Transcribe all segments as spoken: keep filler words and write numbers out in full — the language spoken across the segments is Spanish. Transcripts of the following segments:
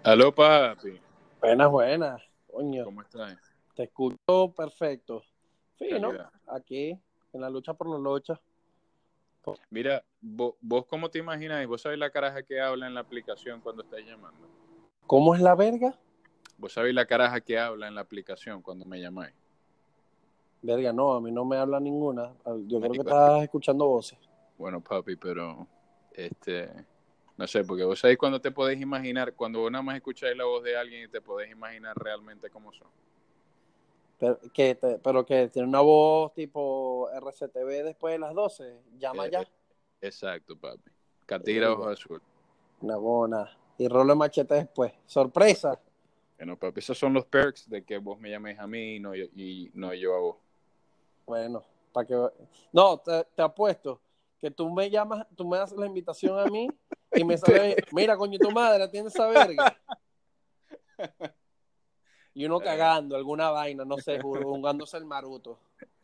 Aló, papi. Buenas, buenas, coño, ¿Cómo estás? te escucho perfecto. Fino, Calidad. aquí, en la lucha por la lucha. Mira, vos, vos cómo te imagináis, vos sabés la caraja que habla en la aplicación cuando estáis llamando. ¿Cómo es la verga? Vos sabéis la caraja que habla en la aplicación cuando me llamáis. Verga, no, a mí no me habla ninguna. Yo creo que Marico, es que, estás escuchando voces. bueno, papi, pero, este, no sé, porque vos sabéis cuando te podéis imaginar, cuando vos nada más escucháis la voz de alguien y te podéis imaginar realmente cómo son. Pero que, te- pero que tiene una voz tipo R C T V después de las doce. Llama Eh, ya. eh, exacto, papi. Catira ojo Verga, azul. una bona. Y rolo de machete después. Sorpresa. Bueno, papi, esos son los perks de que vos me llaméis a mí y no, yo- y no yo a vos. Bueno, para que. No, te, te apuesto que tú me llamas, tú me haces la invitación a mí y me sale, mira, coño, tu madre, atiende esa verga. Y uno Eh, cagando, alguna vaina, no sé, jugándose el maruto.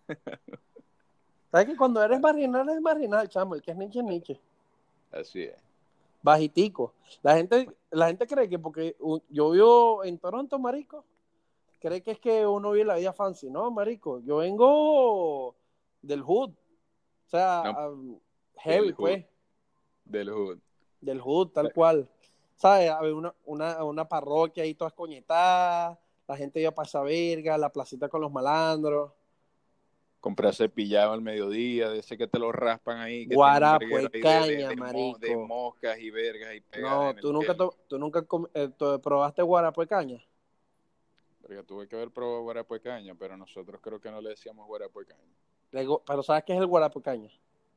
¿Sabes que cuando eres marginal, eres marginal, chamo? El que es Nietzsche es Nietzsche. así es. Bajitico. La gente, la gente cree que porque uh, yo vivo en Toronto, marico, cree que es que uno vive la vida fancy. No, marico, yo vengo del hood. O sea, No, um, heavy, del hood, pues. del hood. Del hood, tal cual. ¿Sabes? Había una, una, una parroquia ahí toda escoñetada, la gente iba para esa verga, la placita con los malandros. Comprar cepillado al mediodía, de ese que te lo raspan ahí, que tiene un Guarapo verguero de ahí de, de, caña, de, mo, de marico. moscas y vergas y pegadas No, en el tú nunca, pelo. to, tú nunca com, eh, to, probaste guarapo de caña. Porque tuve que haber probado guarapo de caña, pero nosotros creo que no le decíamos guarapo de caña. Digo, pero ¿sabes qué es el guarapo de caña?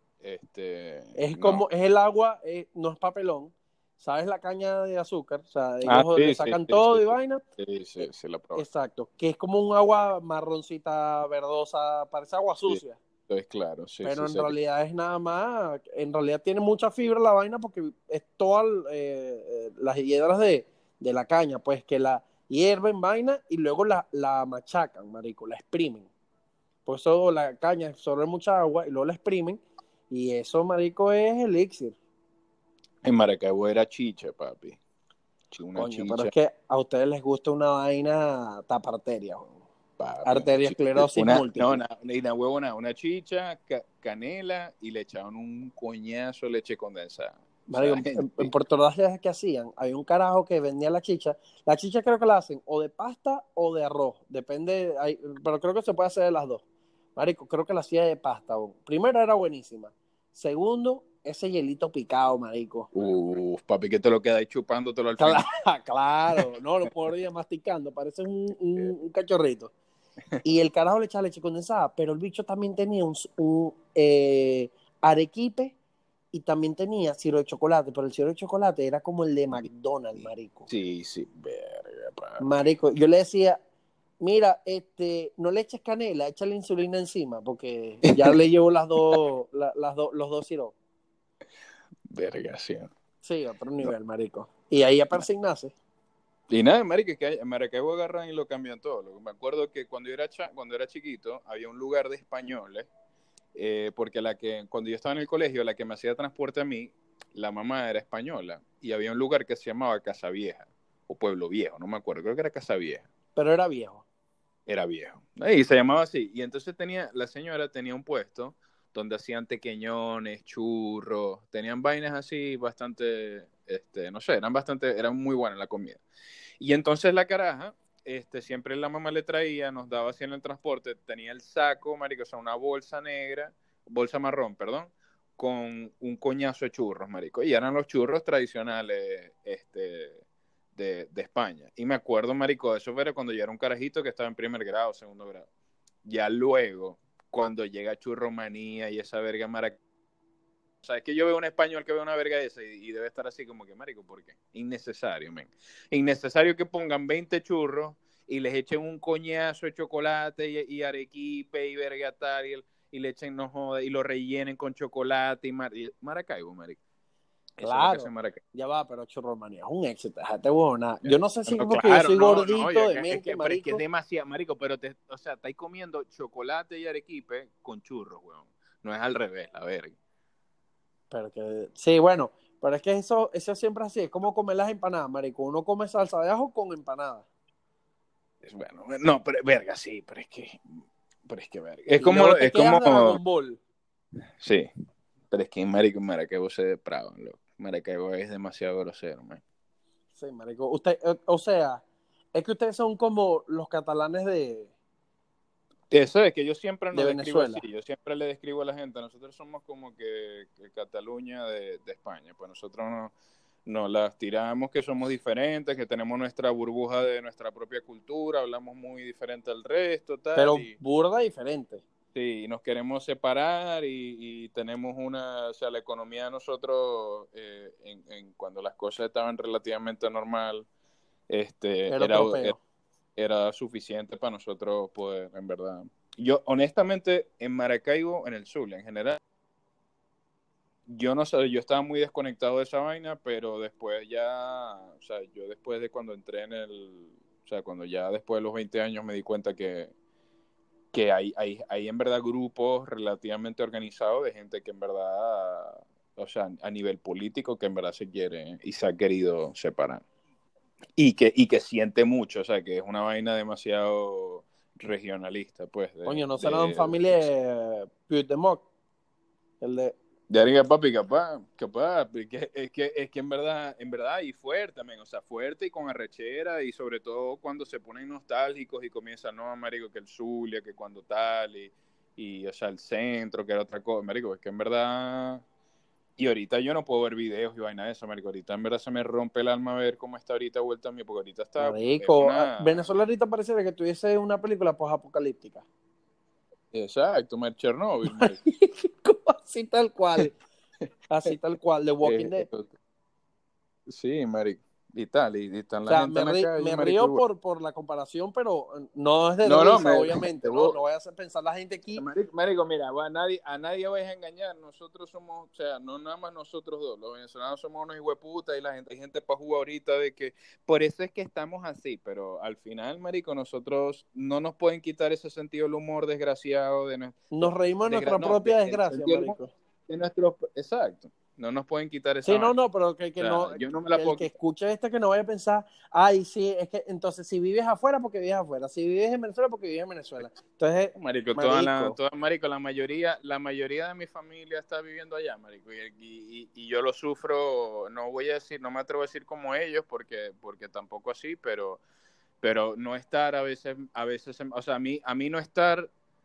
Este, Es no. como, es el agua, eh, no es papelón. ¿Sabes la caña de azúcar? O sea, Ah, ellos le sí, sí, sacan sí, sí, todo y sí, vaina. sí, sí, Eh, sí, la probé. exacto. Que es como un agua marroncita, verdosa, parece agua Sí, sucia. es claro, sí, Pero sí, en sé que... realidad es nada más, en realidad tiene mucha fibra la vaina porque es todas eh, eh, las hiedras de, de la caña, pues que la hierven vaina y luego la, la machacan, marico, la exprimen. Por eso la caña absorbe mucha agua y luego la exprimen y eso, marico, es elixir. En Maracaibo era chicha, papi. Sí, una Coño, pero es chicha, que a ustedes les gusta una vaina tapa arteria, papi, una chicha. arteriosclerosis Una, no, múltiple. una, una huevona, una chicha, ca- canela y le echaban un coñazo de leche condensada. O sea, Marico, en, en Puerto Ordaz, ¿qué hacían? Había un carajo que vendía la chicha. La chicha creo que la hacen o de pasta o de arroz. Depende, hay, pero creo que se puede hacer de las dos. Marico, creo que la hacía de pasta. Bo. Primero, era buenísima. Segundo, ese hielito picado, marico. uf, papi, que te lo quedáis chupándotelo al Claro, final. claro. No, lo puedo ir masticando. Parece un, Eh, un, un cachorrito. Y el carajo le echaba leche condensada, pero el bicho también tenía un, un eh, arequipe y también tenía ciro de chocolate, pero el ciro de chocolate era como el de McDonald's, marico. Sí, sí, verga, papi. Marico, yo le decía, mira, este, no le eches canela, échale insulina encima, porque ya le llevo las dos, la, las dos, los dos siropos. Verga, sí. Sí, otro No. nivel, marico. Y ahí a persignarse. Y nada, marico, es que en Maracaibo agarran y lo cambian todo. Lo- Me acuerdo que cuando yo era, cha- cuando era chiquito había un lugar de españoles, eh, porque la que, cuando yo estaba en el colegio, la que me hacía transporte a mí, la mamá era española, y había un lugar que se llamaba Casa Vieja, o Pueblo Viejo, no me acuerdo, creo que era Casa Vieja. Pero era viejo. Era viejo. Y se llamaba así. Y entonces tenía, la señora tenía un puesto donde hacían tequeñones, churros, tenían vainas así bastante, este, no sé, eran bastante, eran muy buenas la comida. Y entonces la caraja, este, siempre la mamá le traía, nos daba así en el transporte, tenía el saco, marico, o sea, una bolsa negra, bolsa marrón, perdón, con un coñazo de churros, marico. Y eran los churros tradicionales, este, de, de España. Y me acuerdo, marico, eso era cuando yo era un carajito que estaba en primer grado, segundo grado. Ya luego, cuando llega Churromanía y esa verga maraca, o sea, es que yo veo un español que ve una verga de esa y, y debe estar así como que, marico, ¿por qué? Innecesario, men. Innecesario que pongan veinte churros y les echen un coñazo de chocolate y, y arequipe y verga tal y, y le echen, no joda, y lo rellenen con chocolate y, mar, y Maracaibo, marico. Eso es lo que hace Claro. Maracaibo. Ya va, pero Churromanía es un éxito. Déjate buena. Yo no sé si es No, porque yo claro, soy no, no, gordito ya de que, es mente, que, pero es que es marico. demasiado, marico, pero te, o sea, estáis comiendo chocolate y arequipe con churros, weón. No es al revés, la verga. Pero que, sí, bueno, Pero es que eso, eso siempre es así, es como comer las empanadas, marico. Uno come salsa de ajo con empanadas. Es bueno, no, pero verga, sí, pero es que, pero es que verga. Es Y como, luego te es quedas como, Dragon Ball. sí, pero es que marico, Maracaibo se deprava, loco. Maracaibo es demasiado grosero, man. Sí, marico. Usted, eh, o sea, es que ustedes son como los catalanes de, Eso es que yo siempre de nos describo así, Venezuela. yo siempre le describo a la gente, nosotros somos como que, que Cataluña de, de España, pues nosotros no, nos las tiramos que somos diferentes, que tenemos nuestra burbuja de nuestra propia cultura, hablamos muy diferente al resto, tal, Pero y burda diferente. sí, nos queremos separar y, y tenemos una, o sea, la economía de nosotros, eh, en, en cuando las cosas estaban relativamente normal, este, Era era, otro era, peo. era suficiente para nosotros poder, en verdad. Yo, honestamente, en Maracaibo, en el Zulia, en general, yo no sé, yo estaba muy desconectado de esa vaina, pero después ya, o sea, yo después de cuando entré en el, o sea, cuando ya después de los veinte años me di cuenta que, que hay, hay, hay en verdad grupos relativamente organizados de gente que en verdad, o sea, a nivel político, que en verdad se quiere y se ha querido separar. Y que, y que siente mucho, o sea, que es una vaina demasiado regionalista, pues, de, Coño, ¿no serán de, familia de Puigdemont? El de... de Ariga, papi, capaz, capaz, porque es que, es que en verdad, en verdad, y fuerte también, o sea, fuerte y con arrechera, y sobre todo cuando se ponen nostálgicos y comienzan, no, marico, que el Zulia, que cuando tal, y, y, o sea, el centro, que era otra cosa, marico, es que en verdad, y ahorita yo no puedo ver videos y vaina de eso, marico, ahorita en verdad se me rompe el alma ver cómo está ahorita vuelta a mí, porque ahorita está, es Marico, ah, una, Venezuela ahorita pareciera que tuviese una película post-apocalíptica. exacto, mar- Chernobyl, marico. Así tal cual. Así tal cual, The Walking Eh, Dead. eh, sí, marico, y tal, y, y están O la sea, gente me, en la ri- calle, me marico, río igual. por, por la comparación, pero no es de No, no, risa, me, obviamente, ¿no? debo, No vaya a hacer pensar la gente aquí. marico, marico, mira, a nadie, a nadie vais a engañar, nosotros somos, o sea, no nada más nosotros dos, los venezolanos somos unos hijueputas y la gente, hay gente para jugar ahorita de que, por eso es que estamos así, pero al final, marico, nosotros no nos pueden quitar ese sentido del humor desgraciado de, nue- Nos de- reímos de desgra- nuestra no, propia de- el desgracia, sentido del humor marico. de nuestro, exacto, no nos pueden quitar esa Sí, no, vaina, no, pero que, o que no, sea, yo no me que la el puedo que quitar. escuche este que no vaya a pensar, ay, sí, es que entonces si vives afuera, porque vives afuera, si vives en Venezuela, porque vives en Venezuela. Entonces, Marico, toda la, marico, toda, marico, la mayoría, la mayoría de mi familia está viviendo allá, marico, y, y, y yo lo sufro, no voy a decir, no me atrevo a decir como ellos, porque, porque tampoco así, pero, pero no estar a veces, a veces, o sea, a mí, a mí no estar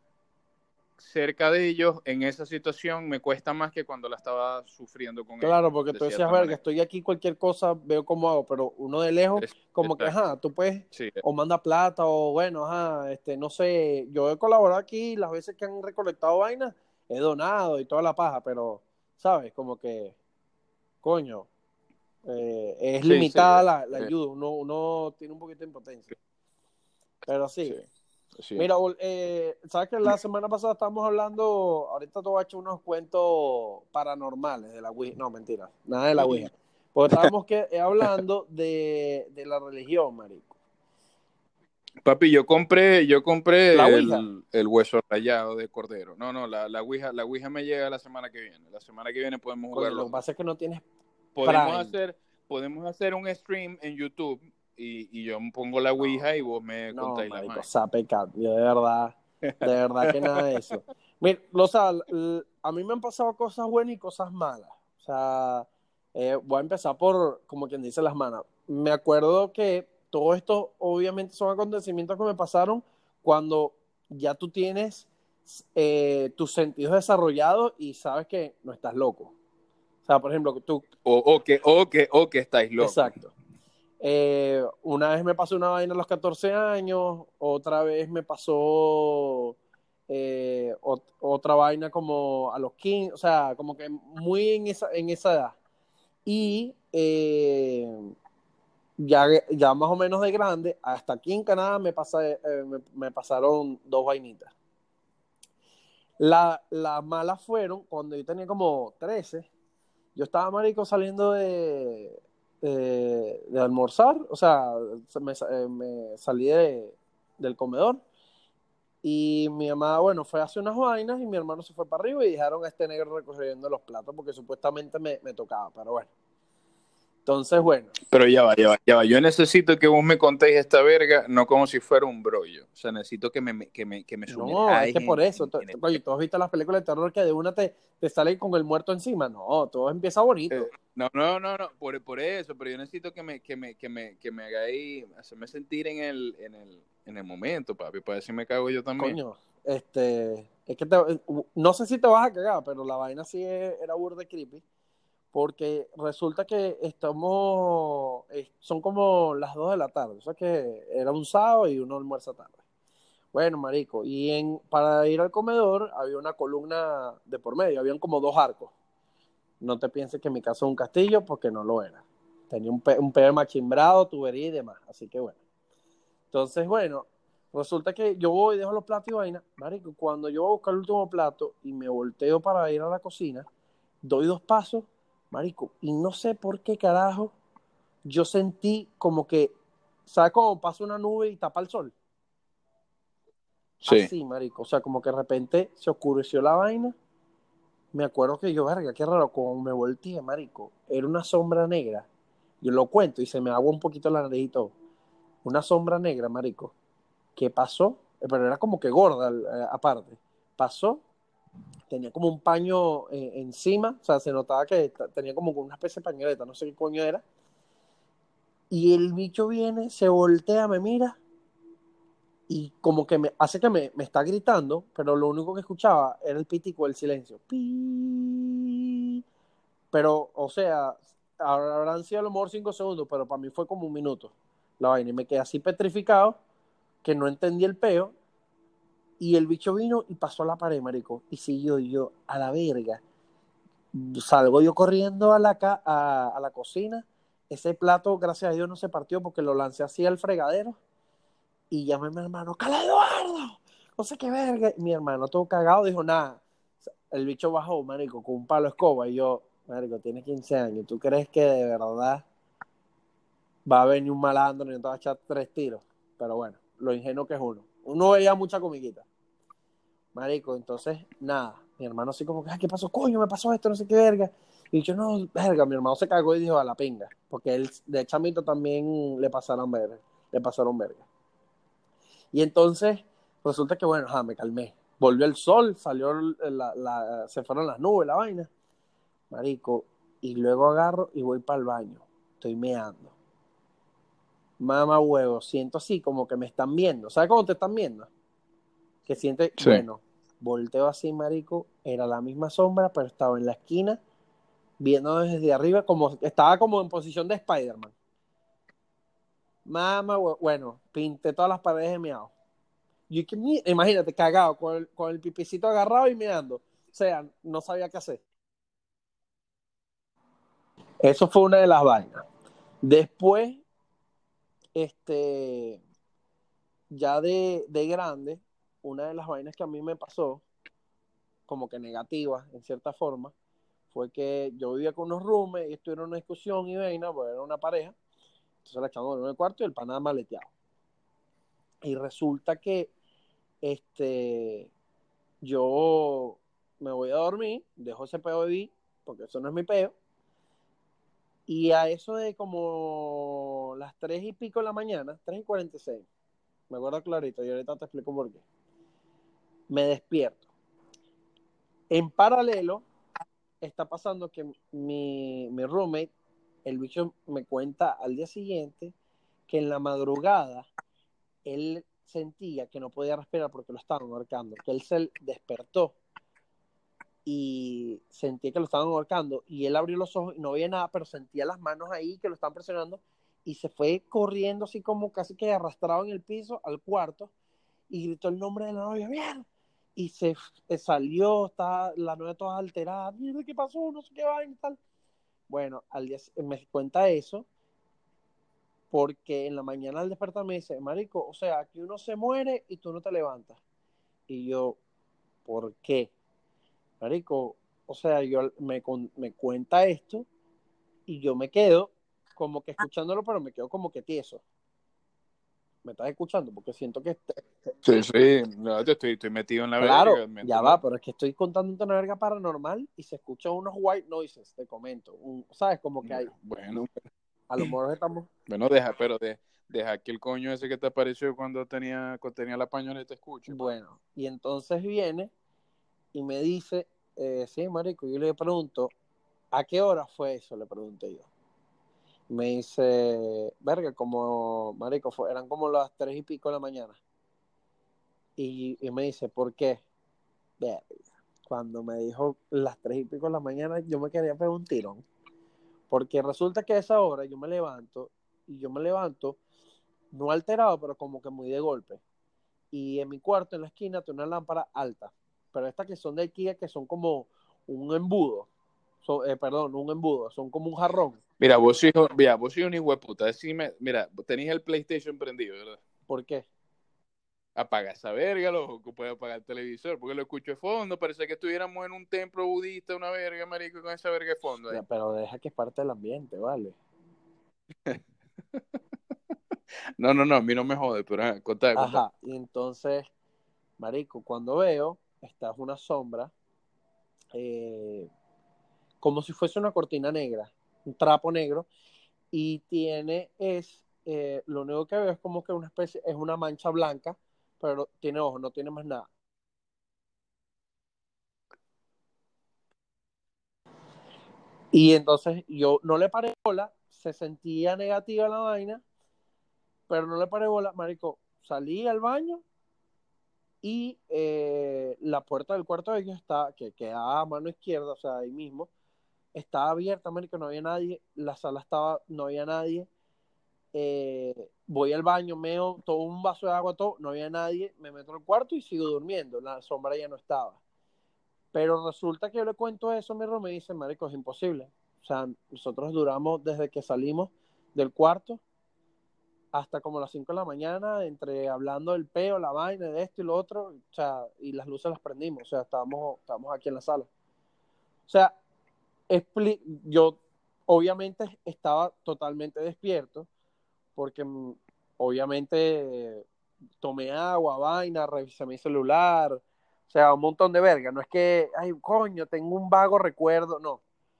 cerca de ellos en esa situación me cuesta más que cuando la estaba sufriendo con claro, ellos, porque de tú decías, cierta verga, manera. estoy aquí, cualquier cosa, veo cómo hago, pero uno de lejos, Es, como que, exacto, ajá, tú puedes, sí, o manda plata, o bueno, ajá, este, no sé, yo he colaborado aquí, las veces que han recolectado vainas, he donado y toda la paja, pero, ¿sabes? Como que, coño, eh, es sí, sí, limitada la, la eh, ayuda, uno, uno tiene un poquito de impotencia, pero sí, sí. sí. Mira, eh, sabes que la semana pasada estábamos hablando, ahorita te voy a echar unos cuentos paranormales de la Ouija, no, mentira, nada de la Ouija, porque estábamos que, eh, hablando de, de la religión, marico. Papi, yo compré, yo La compré Ouija, el, el hueso rallado de cordero. No, no, la, la Ouija, la Ouija me llega la semana que viene. La semana que viene podemos jugar coño, lo los que dos. pasa es que no tienes Podemos Prime. hacer, podemos hacer un stream en YouTube y, y yo pongo la No, Ouija y vos me no, contáis la marico, vaina. sape cat, yo de verdad, de verdad que nada de eso. Mira, o sea, l- a mí me han pasado cosas buenas y cosas malas. O sea, eh, voy a empezar por, como quien dice, las malas. Me acuerdo que todo esto, obviamente, son acontecimientos que me pasaron cuando ya tú tienes eh, tus sentidos desarrollados y sabes que no estás loco. O sea, por ejemplo, tú, O, o que, o que, o que estáis locos. exacto. Eh, una vez me pasó una vaina a los catorce años, otra vez me pasó eh, ot- otra vaina como a los quince, o sea, como que muy en esa, en esa edad. Y eh, ya, ya más o menos de grande, hasta aquí en Canadá me, pasa, eh, me, me pasaron dos vainitas. La, las malas fueron cuando yo tenía como trece. Yo estaba, marico, saliendo de, de, de almorzar, o sea, me, eh, me salí de, del comedor y mi mamá, bueno, fue a hacer unas vainas y mi hermano se fue para arriba y dejaron a este negro recogiendo los platos porque supuestamente me, me tocaba, pero bueno. Entonces, bueno. Pero ya va, ya va, ya va. Yo necesito que vos me contéis esta verga, no como si fuera un brollo. O sea, necesito que me, que me, que me No, es sumerjáis que por en, eso, en, tú, en el... oye, tú has visto las películas de terror que de una te, te sale con el muerto encima. No, todo empieza Eh, bonito. no, no, no, no, por, por eso, pero yo necesito que me, que me, que me, que me hagáis, hacerme sentir en el, en el, en el momento, papi, para ver si me cago yo también. Coño, este, es que te, no sé si te vas a cagar, pero la vaina sí era burda de creepy, porque resulta que estamos, eh, son como las dos de la tarde, o sea que era un sábado y uno almuerza tarde. Bueno, marico, y en, para ir al comedor había una columna de por medio, habían como dos arcos. No te pienses que mi casa es un castillo, porque no lo era. Tenía un, pe un pedo machimbrado, tubería y demás, así que bueno. Entonces, bueno, resulta que yo voy, dejo los platos y vaina, marico, cuando yo voy a buscar el último plato y me volteo para ir a la cocina, doy dos pasos, marico, y no sé por qué carajo, yo sentí como que, ¿sabes cómo pasa una nube y tapa el sol? Sí. Así, marico, o sea, como que de repente se oscureció la vaina. Me acuerdo que yo, verga, qué raro, como me volteé, marico, era una sombra negra. Yo lo cuento y se me agua un poquito la nariz y todo. Una sombra negra, marico. ¿Qué pasó? Eh, Pero era como que gorda, eh, aparte. Pasó, tenía como un paño eh, encima, o sea, se notaba que t- tenía como una especie de pañoleta, no sé qué coño era. Y el bicho viene, se voltea, me mira y como que me hace que me, me está gritando, pero lo único que escuchaba era el pitico, el silencio. Pi. Pero, o sea, habrán sido a lo mejor cinco segundos, pero para mí fue como un minuto la vaina. Y me quedé así petrificado que no entendí el peo. Y el bicho vino y pasó a la pared, marico. Y siguió y yo, a la verga. Salgo yo corriendo a la, ca a, a la cocina. Ese plato, gracias a Dios, no se partió porque lo lancé así al fregadero. Y llamé a mi hermano, ¡Cala Eduardo! No sé qué verga. Mi hermano todo cagado dijo, nada. El bicho bajó, marico, con un palo de escoba. Y yo, marico, tienes quince años. ¿Tú crees que de verdad va a venir un malandro y te va a echar tres tiros? Pero bueno, lo ingenuo que es uno. Uno veía mucha comiquita. Marico, entonces, nada. Mi hermano así como, ¿qué pasó? Coño, me pasó esto, no sé qué verga. Y yo, no, verga, mi hermano se cagó y dijo, a la pinga. Porque él, de chamito, también le pasaron verga. Le pasaron verga. Y entonces, resulta que, bueno, ajá, me calmé. Volvió el sol, salió, la, la, se fueron las nubes, la vaina. Marico, y luego agarro y voy para el baño. Estoy meando. Mamá huevo, siento así como que me están viendo. ¿Sabes cómo te están viendo? Que siente, Sí. bueno, volteo así, marico, era la misma sombra, pero estaba en la esquina, viendo desde arriba, como estaba como en posición de Spider-Man. Mamá huevo, bueno, pinté todas las paredes de miado. Yo, imagínate, cagado, con el, con el pipicito agarrado y meando. O sea, no sabía qué hacer. Eso fue una de las vainas. Después, este, ya de, de grande, una de las vainas que a mí me pasó, como que negativa, en cierta forma, fue que yo vivía con unos roomies y estuvieron en una discusión y vaina, pues era una pareja, entonces la echamos en el cuarto y el pana maleteado. Y resulta que este, yo me voy a dormir, dejo ese peo de vi, porque eso no es mi peo, y a eso de como las tres y pico de la mañana, tres y cuarenta y seis, me acuerdo clarito, y ahorita te explico por qué, me despierto. En paralelo, está pasando que mi, mi roommate, el bicho me cuenta al día siguiente que en la madrugada él sentía que no podía respirar porque lo estaban ahorcando, que él se despertó y sentía que lo estaban ahorcando y él abrió los ojos y no veía nada, pero sentía las manos ahí que lo estaban presionando y se fue corriendo así como casi que arrastrado en el piso al cuarto y gritó el nombre de la novia, mierda, y se salió, está la novia toda alterada, mierda, ¿qué pasó? No sé qué va y tal. Bueno, al día me cuenta eso porque en la mañana al despertar me dice, marico, o sea, aquí uno se muere y tú no te levantas. Y yo, ¿por qué? Marico, o sea, yo me, me cuenta esto y yo me quedo como que escuchándolo, pero me quedo como que tieso. ¿Me estás escuchando? Porque siento que... Sí, sí, no, yo estoy, estoy metido en la Claro, verga, ¿me ya entendés? va, pero es que estoy contando una verga paranormal y se escuchan unos white noises, te comento. Un, ¿sabes? Como que hay... Bueno, A lo mejor estamos... Bueno, deja, pero de, deja que el coño ese que te apareció cuando tenía, cuando tenía la pañoleta escuche. Pa. Bueno, y entonces viene y me dice, eh, sí, marico, yo le pregunto, ¿a qué hora fue eso? Le pregunté yo. Me dice, verga, como, marico, fue, eran como las tres y pico de la mañana. Y, y me dice, ¿por qué? Verga. Cuando me dijo las tres y pico de la mañana, yo me quería pegar un tirón. Porque resulta que a esa hora yo me levanto, y yo me levanto, no alterado, pero como que muy de golpe. Y en mi cuarto, en la esquina, tengo una lámpara alta. Pero estas que son de IKEA, que son como un embudo. Son, eh, perdón, un embudo, son como un jarrón. Mira, vos sos, mira, vos sos un hijo de puta. Decime, mira, tenéis el PlayStation prendido, ¿verdad? ¿Por qué? Apaga esa verga, loco, puede apagar el televisor, porque lo escucho de fondo, parece que estuviéramos en un templo budista, una verga, marico, con esa verga de fondo ahí. Pero deja que es parte del ambiente, ¿vale? No, no, no, a mí no me jode, pero ajá, contá, contá. Ajá, y entonces, marico, cuando veo, esta es una sombra, eh, como si fuese una cortina negra, un trapo negro, y tiene, es, eh, lo único que veo es como que una especie, es una mancha blanca, pero tiene ojos, no tiene más nada. Y entonces yo no le paré bola, se sentía negativa la vaina, pero no le paré bola, marico, salí al baño y eh, la puerta del cuarto de ellos está, que queda a mano izquierda, o sea, ahí mismo, estaba abierta, marico, no había nadie, la sala estaba, no había nadie, eh, voy al baño, meo, todo un vaso de agua, todo, no había nadie, me meto al cuarto y sigo durmiendo, la sombra ya no estaba. Pero resulta que yo le cuento eso a mi room y me dice, marico, es imposible. O sea, nosotros duramos desde que salimos del cuarto hasta como las cinco de la mañana, entre hablando del peo, la vaina, de esto y lo otro, o sea, y las luces las prendimos, o sea, estábamos, estábamos aquí en la sala. O sea, expli- yo obviamente estaba totalmente despierto, porque mm, obviamente eh, tomé agua, vaina, revisé mi celular, o sea, un montón de verga. No es que, ay, coño, tengo un vago recuerdo, no.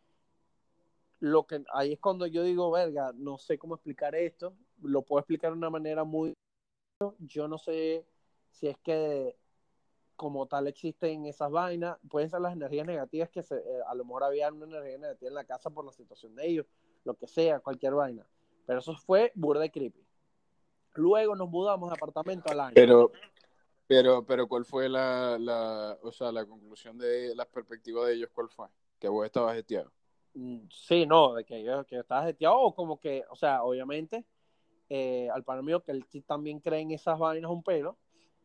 Lo que ahí es cuando yo digo, verga, no sé cómo explicar esto, lo puedo explicar de una manera muy, yo no sé si es que como tal existen esas vainas, pueden ser las energías negativas que se, eh, a lo mejor había una energía negativa en la casa por la situación de ellos, lo que sea, cualquier vaina. Pero eso fue burda de creepy. Luego nos mudamos de apartamento al año. Pero, pero, pero, ¿cuál fue la, la, o sea, la conclusión de las perspectivas de ellos? ¿Cuál fue? Que vos estabas jeteado. Sí, no, de que yo, que estaba jeteado, o como que, o sea, obviamente, eh, al pana mío, que él sí también cree en esas vainas un pelo,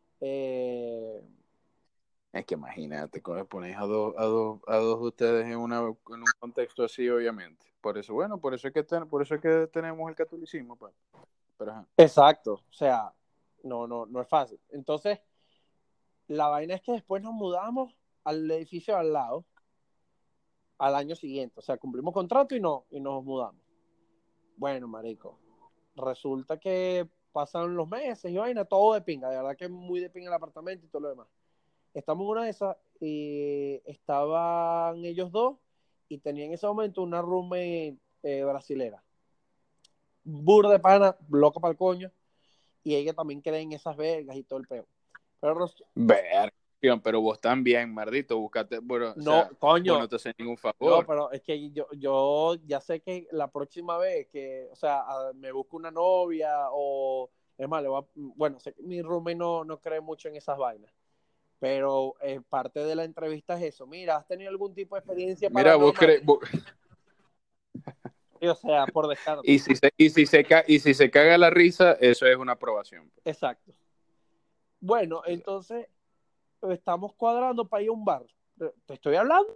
eh, Es que imagínate, cuando ponéis a dos, a dos, a dos de ustedes en, una, en un contexto así, obviamente. Por eso, bueno, por eso es que, ten, por eso es que tenemos el catolicismo, pues. Pero, ajá. exacto, o sea, no, no, no es fácil. Entonces, la vaina es que después nos mudamos al edificio al lado, al año siguiente, o sea, cumplimos contrato y, no, y nos mudamos. Bueno, marico, resulta que pasan los meses y vaina, todo de pinga, de verdad que es muy de pinga el apartamento y todo lo demás. Estamos en una de esas y estaban ellos dos y tenían en ese momento una roommate eh, brasilera. Burda de pana, loco para el coño, y ella también cree en esas vergas y todo el peo. Pero Ver, pero vos también, maldito, buscate, bueno, o no, sea, vos coño, no te haces ningún no, favor. pero es que yo, yo ya sé que la próxima vez que, o sea, me busco una novia o, es más, le voy a, bueno, sé que mi roommate no, no cree mucho en esas vainas, pero eh, parte de la entrevista es eso. Mira, ¿has tenido algún tipo de experiencia Mira, vos paranormal? crees, vos... Sí, o sea, por descarte. y, si se, y, si se ca... y si se caga la risa, eso es una aprobación. Exacto. Bueno, entonces estamos cuadrando para ir a un bar. Te estoy hablando.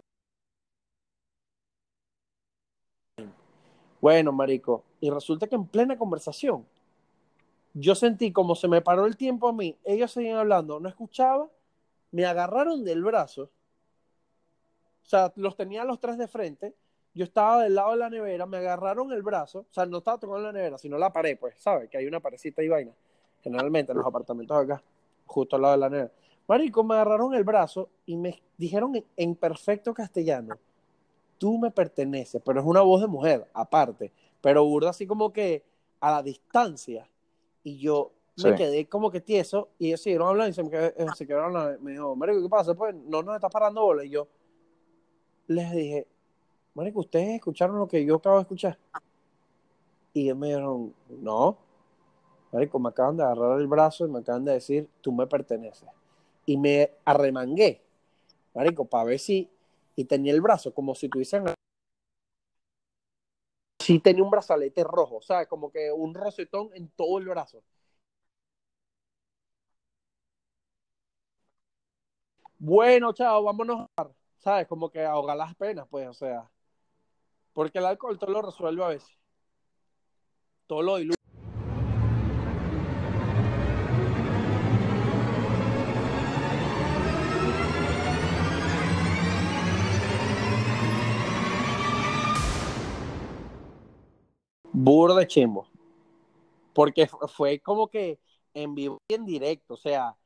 Bueno, marico, y resulta que en plena conversación, yo sentí como se me paró el tiempo a mí, ellos seguían hablando, no escuchaba, me agarraron del brazo, o sea, los tenía los tres de frente, yo estaba del lado de la nevera, me agarraron el brazo, o sea, no estaba tocando la nevera, sino la pared, pues, ¿sabes? Que hay una parecita y vaina, generalmente en los apartamentos acá, justo al lado de la nevera. Marico, me agarraron el brazo y me dijeron en, en perfecto castellano, tú me perteneces, pero es una voz de mujer, aparte. pero burda así como que a la distancia. Y yo Sí. me quedé como que tieso y ellos siguieron hablando y se, me quedé, se quedaron hablando. Me dijo, marico, ¿qué pasa? Pues no nos estás parando bola. Y yo les dije, marico, ¿ustedes escucharon lo que yo acabo de escuchar? Y ellos me dijeron, no, marico, me acaban de agarrar el brazo y me acaban de decir, tú me perteneces. Y me arremangué, marico, para ver si, y tenía el brazo como si tuviesen, sí tenía un brazalete rojo, ¿sabes? Como que un rosetón en todo el brazo. Bueno, chao, vámonos, ¿sabes? Como que ahogar las penas, pues, o sea, porque el alcohol todo lo resuelve a veces, todo lo diluye. Burro de chimbo, porque fue como que en vivo y en directo, o sea,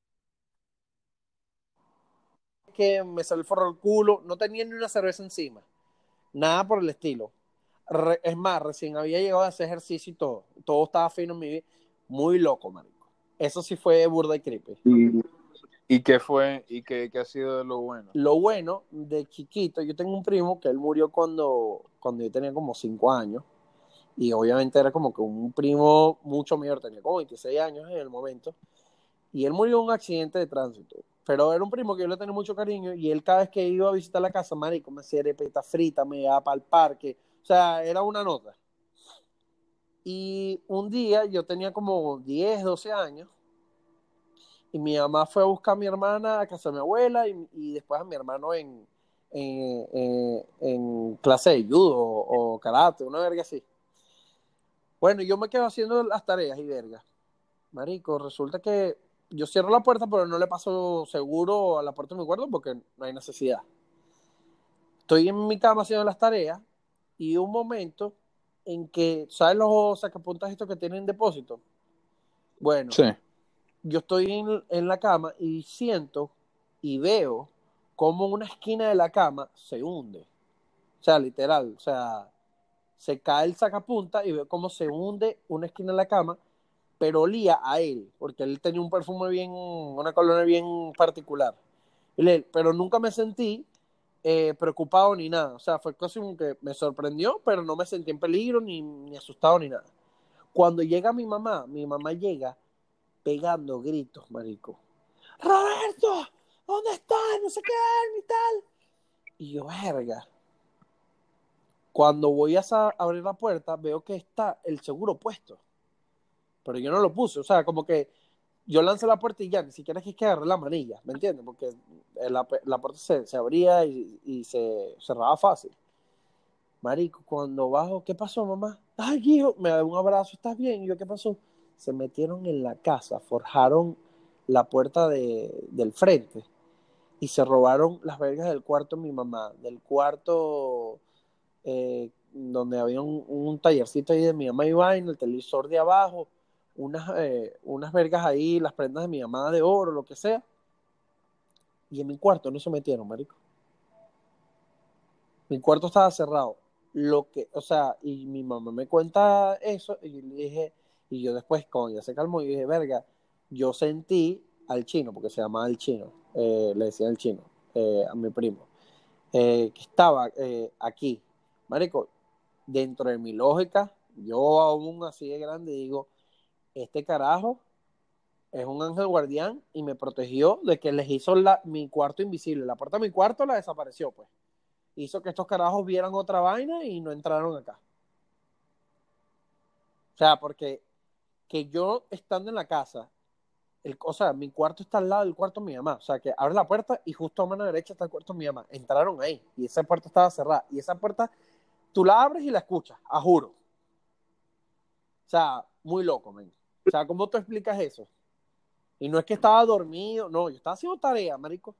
que me salió el forro el culo, no tenía ni una cerveza encima, nada por el estilo. Re, es más, recién había llegado a hacer ejercicio y todo, todo estaba fino en mi vida, muy loco, marico. Eso sí fue burda y creepy. ¿Y, y qué fue, y qué, qué ha sido de lo bueno? Lo bueno, de chiquito, yo tengo un primo que él murió cuando, cuando yo tenía como cinco años, y obviamente era como que un primo mucho mayor, tenía como veintiséis años en el momento, y él murió en un accidente de tránsito. Pero era un primo que yo le tenía mucho cariño y él cada vez que iba a visitar la casa, marico, me hacía arepita frita, me iba para el parque. O sea, era una nota. Y un día yo tenía como diez, doce años y mi mamá fue a buscar a mi hermana a casa de mi abuela y, y después a mi hermano en, en, en, en clase de judo o, o karate, una verga así. Bueno, yo me quedo haciendo las tareas y verga. Marico, resulta que yo cierro la puerta, pero no le paso seguro a la puerta de mi cuarto porque no hay necesidad. Estoy en mi cama haciendo las tareas y un momento en que, ¿sabes los sacapuntas estos que tienen depósito? Bueno, Sí. yo estoy en, en la cama y siento y veo como una esquina de la cama se hunde. O sea, literal, o sea, se cae el sacapunta y veo cómo se hunde una esquina de la cama, pero olía a él, porque él tenía un perfume bien, una colonia bien particular. Pero nunca me sentí eh, preocupado ni nada. O sea, fue casi como que me sorprendió, pero no me sentí en peligro, ni, ni asustado, ni nada. Cuando llega mi mamá, mi mamá llega pegando gritos, marico. ¡Roberto! ¿Dónde estás? No sé qué, ni tal. Y yo, verga. Cuando voy a abrir la puerta, veo que está el seguro puesto. Pero yo no lo puse. O sea, como que yo lancé la puerta y ya, ni siquiera es que agarré la manilla, ¿me entiendes? Porque la, la puerta se, se abría y, y se cerraba fácil. Marico, cuando bajo, ¿qué pasó, mamá? Ay, hijo, me da un abrazo, ¿estás bien? Y yo, ¿qué pasó? Se metieron en la casa, forjaron la puerta de, del frente y se robaron las vergas del cuarto de mi mamá, del cuarto eh, donde había un, un tallercito ahí de mi mamá y vaina, el televisor de abajo, unas, eh, unas vergas ahí, las prendas de mi mamá de oro, lo que sea. Y en mi cuarto no se metieron, marico. Mi cuarto estaba cerrado. Lo que, o sea, y mi mamá me cuenta eso, y yo le dije, y yo después, cuando ya se calmó, y dije, verga, yo sentí al chino, porque se llamaba el chino, eh, le decía el chino, eh, a mi primo, eh, que estaba eh, aquí. Marico, dentro de mi lógica, yo aún así de grande digo, este carajo es un ángel guardián y me protegió de que les hizo la, mi cuarto invisible. La puerta de mi cuarto la desapareció, pues. Hizo que estos carajos vieran otra vaina y no entraron acá. O sea, porque que yo estando en la casa, el, o sea, mi cuarto está al lado del cuarto de mi mamá. O sea, que abre la puerta y justo a mano derecha está el cuarto de mi mamá. Entraron ahí y esa puerta estaba cerrada. Y esa puerta, tú la abres y la escuchas, a juro. O sea, muy loco, man. O sea, ¿cómo tú explicas eso? Y no es que estaba dormido, no, yo estaba haciendo tarea, marico.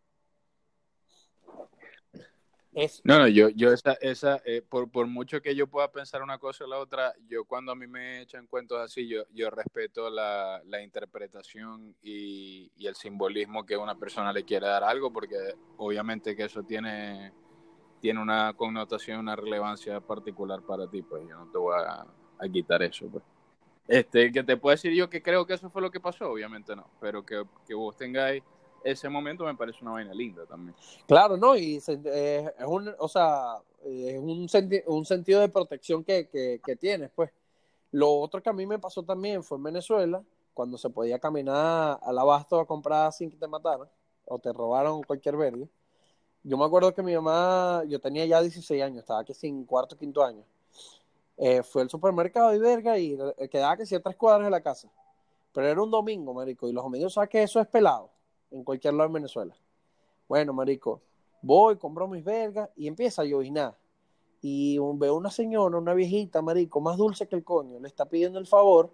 Es, No, no, yo, yo esa, esa eh, por, por mucho que yo pueda pensar una cosa o la otra, yo cuando a mí me echan cuentos así, yo, yo respeto la, la interpretación y, y el simbolismo que una persona le quiere dar a algo, porque obviamente que eso tiene, tiene una connotación, una relevancia particular para ti, pues yo no te voy a, a quitar eso, pues. Este, que te puedo decir yo que creo que eso fue lo que pasó, obviamente no, pero que, que vos tengáis ese momento me parece una vaina linda también. Claro, ¿no? Y se, eh, es un, o sea, es un, senti un sentido de protección que, que, que tienes, pues. Lo otro que a mí me pasó también fue en Venezuela, cuando se podía caminar al abasto a comprar sin que te mataran, o te robaron cualquier verga. Yo me acuerdo que mi mamá, yo tenía ya dieciséis años, estaba que sin cuarto, quinto año. Eh, fue al supermercado y verga y eh, quedaba que sí a tres cuadras de la casa. Pero era un domingo, marico, y los domingos, ¿sabes que eso es pelado? En cualquier lado en Venezuela. Bueno, marico, voy, compro mis vergas y empieza a lloviznar. Y un, veo una señora, una viejita, marico, más dulce que el coño, le está pidiendo el favor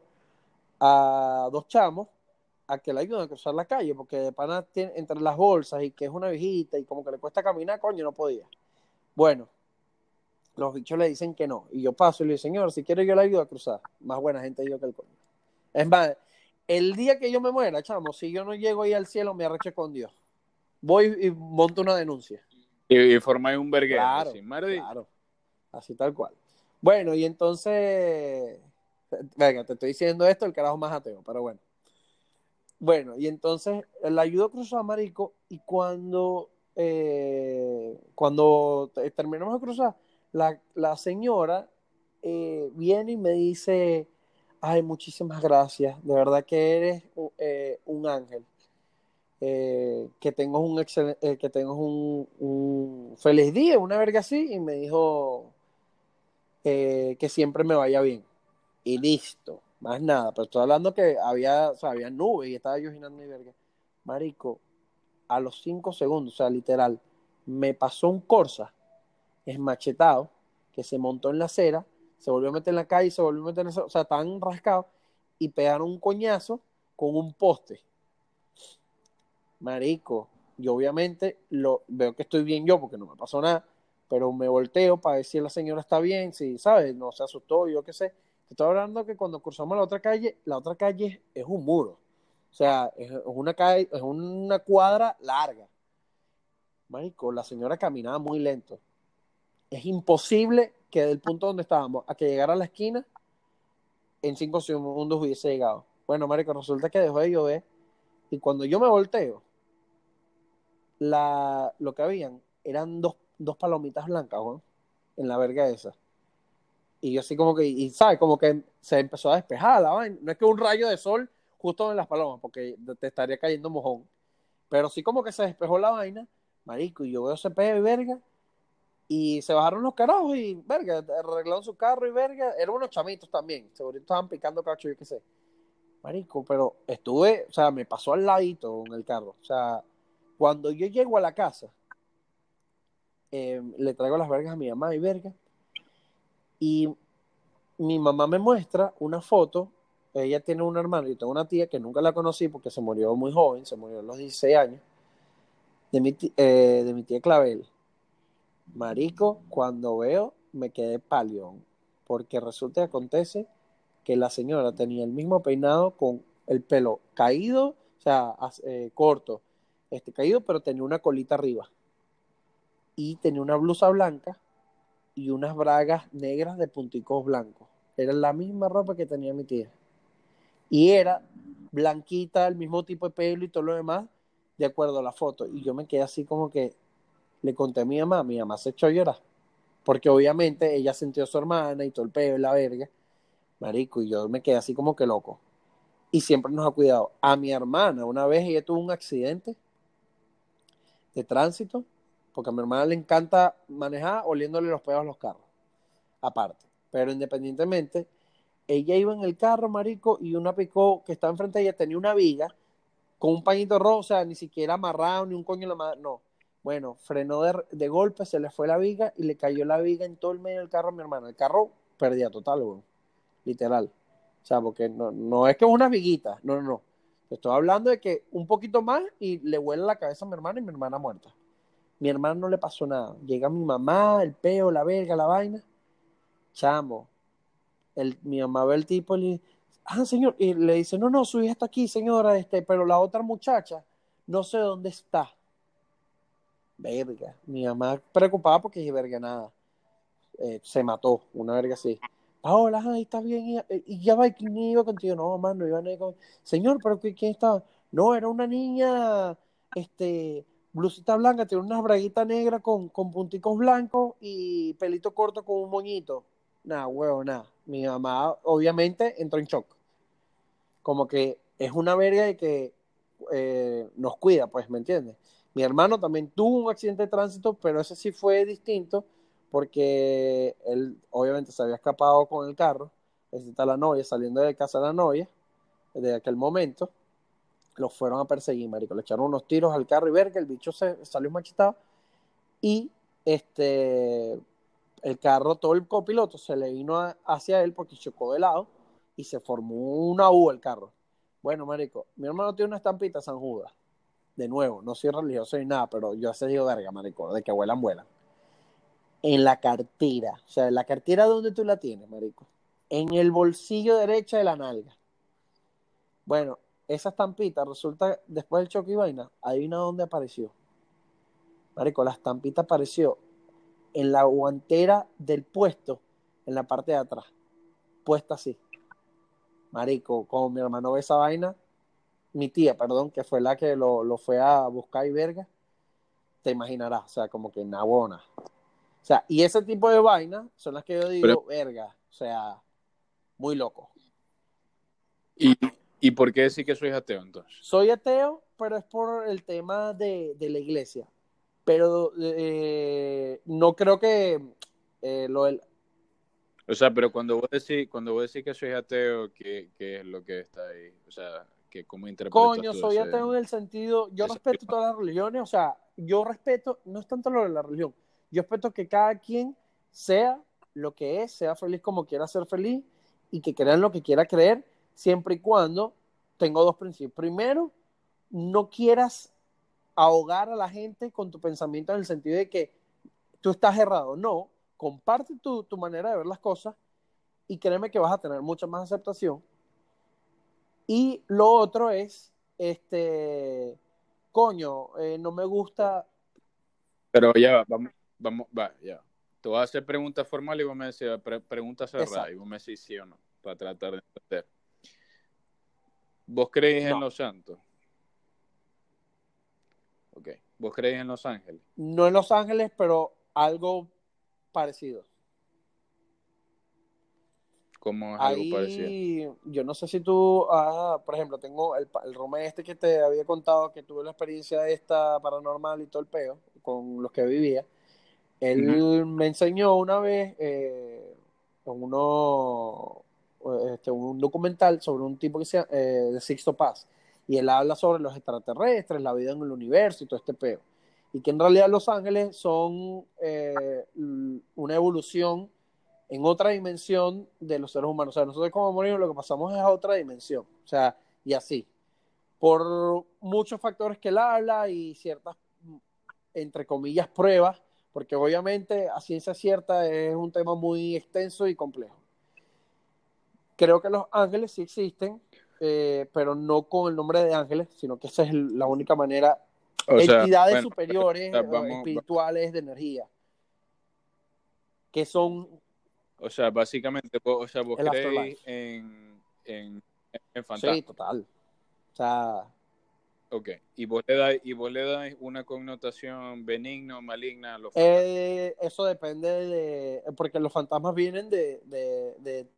a dos chamos a que le ayuden a cruzar la calle, porque de pana tiene, entre las bolsas y que es una viejita y como que le cuesta caminar, coño, no podía. Bueno, los bichos le dicen que no. Y yo paso y le digo, señor, si quiere yo le ayudo a cruzar. Más buena gente yo que el coño. Es más, el día que yo me muera, chamo, si yo no llego ahí al cielo, me arrecho con Dios. Voy y monto una denuncia. Y, y formáis un verguero, Claro, así, Mardi. claro. Así tal cual. Bueno, y entonces, venga, te estoy diciendo esto, el carajo más ateo, pero bueno. Bueno, y entonces la ayudo a cruzar, marico, y cuando, eh, cuando terminamos de cruzar, la, la señora eh, viene y me dice, ay, muchísimas gracias, de verdad que eres eh, un ángel, eh, que tengas un, excel, eh, que tengas un, un feliz día, una verga así, y me dijo eh, que siempre me vaya bien. Y listo, más nada. Pero estoy hablando que había, o sea, había nubes y estaba llovinando mi verga. Marico, a los cinco segundos, o sea, literal, me pasó un Corsa esmachetado que se montó en la acera, se volvió a meter en la calle, se volvió a meter en la, o sea, estaban rascados y pegaron un coñazo con un poste. Marico, yo obviamente lo veo que estoy bien yo porque no me pasó nada, pero me volteo para ver si la señora está bien, si, ¿sabes? No se asustó, yo qué sé. Te estoy hablando que cuando cruzamos la otra calle, la otra calle es un muro. O sea, es una calle, es una cuadra larga. Marico, la señora caminaba muy lento. Es imposible que del punto donde estábamos a que llegara a la esquina, en cinco segundos hubiese llegado. Bueno, marico, resulta que dejó de llover y cuando yo me volteo, la, lo que habían eran dos, dos palomitas blancas, ¿no? En la verga esa. Y yo así como que, y sabes, como que se empezó a despejar la vaina. No es que un rayo de sol justo en las palomas, porque te estaría cayendo mojón. Pero sí como que se despejó la vaina, marico, y yo veo ese pedo y verga, y se bajaron los carajos y verga, arreglaron su carro y verga, eran unos chamitos también, seguro estaban picando cacho, yo qué sé. Marico, pero estuve, o sea, me pasó al ladito en el carro. O sea, cuando yo llego a la casa, eh, le traigo las vergas a mi mamá y verga, y mi mamá me muestra una foto. Ella tiene un hermano, yo tengo una tía que nunca la conocí porque se murió muy joven, se murió a los dieciséis años, de mi, tía, eh, de mi tía Clavel. Marico, cuando veo, me quedé palión, porque resulta y acontece que la señora tenía el mismo peinado con el pelo caído, o sea, eh, corto, este, caído, pero tenía una colita arriba. Y tenía una blusa blanca y unas bragas negras de punticos blancos. Era la misma ropa que tenía mi tía. Y era blanquita, el mismo tipo de pelo y todo lo demás, de acuerdo a la foto. Y yo me quedé así como que le conté a mi mamá, mi mamá se echó a llorar. Porque obviamente ella sintió a su hermana y todo el pelo y la verga. Marico, y yo me quedé así como que loco. Y siempre nos ha cuidado. A mi hermana, una vez ella tuvo un accidente de tránsito, porque a mi hermana le encanta manejar oliéndole los pedos a los carros, aparte. Pero independientemente, ella iba en el carro, marico, y una picó que estaba enfrente de ella, tenía una viga con un pañito rojo, o sea, ni siquiera amarrado, ni un coño en la mano, no. Bueno, frenó de, de golpe, se le fue la viga y le cayó la viga en todo el medio del carro a mi hermana. El carro perdía total, güey. Literal. O sea, porque no, no es que es una viguita, no, no, no. Te estoy hablando de que un poquito más y le vuela la cabeza a mi hermana y mi hermana muerta. Mi hermana no le pasó nada. Llega mi mamá, el peo, la verga, la vaina. Chamo. El, mi mamá ve al tipo y le dice, ah, señor, y le dice, no, no, su hija está aquí, señora, este, pero la otra muchacha, no sé dónde está. Verga. Mi mamá preocupada porque dije, verga, nada. Eh, se mató, una verga así. Paola, ay, está bien. Y, y ya va, ¿quién iba contigo? No, mamá, no iba a ir con... Señor, ¿pero quién estaba? No, era una niña, este, blusita blanca, tiene unas braguitas negras con, con punticos blancos y pelito corto con un moñito. Nada, huevo, nada. Mi mamá, obviamente, entró en shock. Como que es una verga de que eh, nos cuida, pues, ¿me entiendes? Mi hermano también tuvo un accidente de tránsito, pero ese sí fue distinto porque él obviamente se había escapado con el carro, está la novia, saliendo de casa de la novia, de aquel momento, los fueron a perseguir, marico, le echaron unos tiros al carro y ver que el bicho se salió machitado y este el carro, todo el copiloto se le vino a, hacia él porque chocó de lado y se formó una U el carro. Bueno, marico, mi hermano tiene una estampita San Judas. De nuevo, no soy religioso ni nada, pero yo se digo verga, marico, de que vuelan, vuelan. En la cartera, o sea, en la cartera donde tú la tienes, marico. En el bolsillo derecho de la nalga. Bueno, esa estampita resulta, después del choque y vaina, adivina dónde apareció. Marico, la estampita apareció en la guantera del puesto, en la parte de atrás, puesta así. Marico, como mi hermano ve esa vaina, mi tía, perdón, que fue la que lo, lo fue a buscar y verga, te imaginarás, o sea, como que nabona. O sea, y ese tipo de vainas son las que yo Pero, digo, verga, o sea, muy loco. ¿y, ¿y por qué decir que soy ateo entonces? Soy ateo, pero es por el tema de, de la iglesia. Pero eh, no creo que eh, lo del... O sea, pero cuando vos decís, cuando vos decís que soy ateo, ¿qué, ¿qué es lo que está ahí? O sea, que ¿cómo interpretas Coño, tú soy ese, ateo en el sentido, yo ese respeto tema? todas las religiones, o sea, yo respeto, no es tanto lo de la religión, yo respeto que cada quien sea lo que es, sea feliz como quiera ser feliz y que crea en lo que quiera creer, siempre y cuando tengo dos principios. Primero, no quieras ahogar a la gente con tu pensamiento en el sentido de que tú estás errado. No, comparte tu, tu manera de ver las cosas y créeme que vas a tener mucha más aceptación. Y lo otro es, este, coño, eh, no me gusta, Pero ya va, vamos, vamos, va, ya. Te voy a hacer preguntas formales y vos me decís pre preguntas cerradas y exacto, vos me decís sí o no, para tratar de entender. ¿Vos creéis en no, los santos? Ok. ¿Vos creéis en los ángeles? no en Los Ángeles, pero algo parecido. ¿Cómo es algo parecido? Ahí, yo no sé si tú, ah, por ejemplo, tengo el, el Rome este que te había contado que tuve la experiencia esta paranormal y todo el peo con los que vivía. Uh -huh. Él me enseñó una vez eh, uno, este, un documental sobre un tipo que se llama eh, de Sixto Paz. Y él habla sobre los extraterrestres, la vida en el universo y todo este peo. Y que en realidad los ángeles son eh, una evolución en otra dimensión de los seres humanos. O sea, nosotros como morimos lo que pasamos es a otra dimensión. O sea, y así. Por muchos factores que él habla y ciertas, entre comillas, pruebas, porque obviamente a ciencia cierta es un tema muy extenso y complejo. Creo que los ángeles sí existen, eh, pero no con el nombre de ángeles, sino que esa es la única manera, O sea, entidades bueno, superiores, o sea, eh, vamos, espirituales de energía, que son o sea, básicamente, vos, o sea, vos el creéis afterlife. en, en, en Sí, fantasmas. total. O sea, Ok. Y vos le dais, y vos le dais una connotación benigna o maligna a los fantasmas. eh, eso depende de, porque los fantasmas vienen de, de, de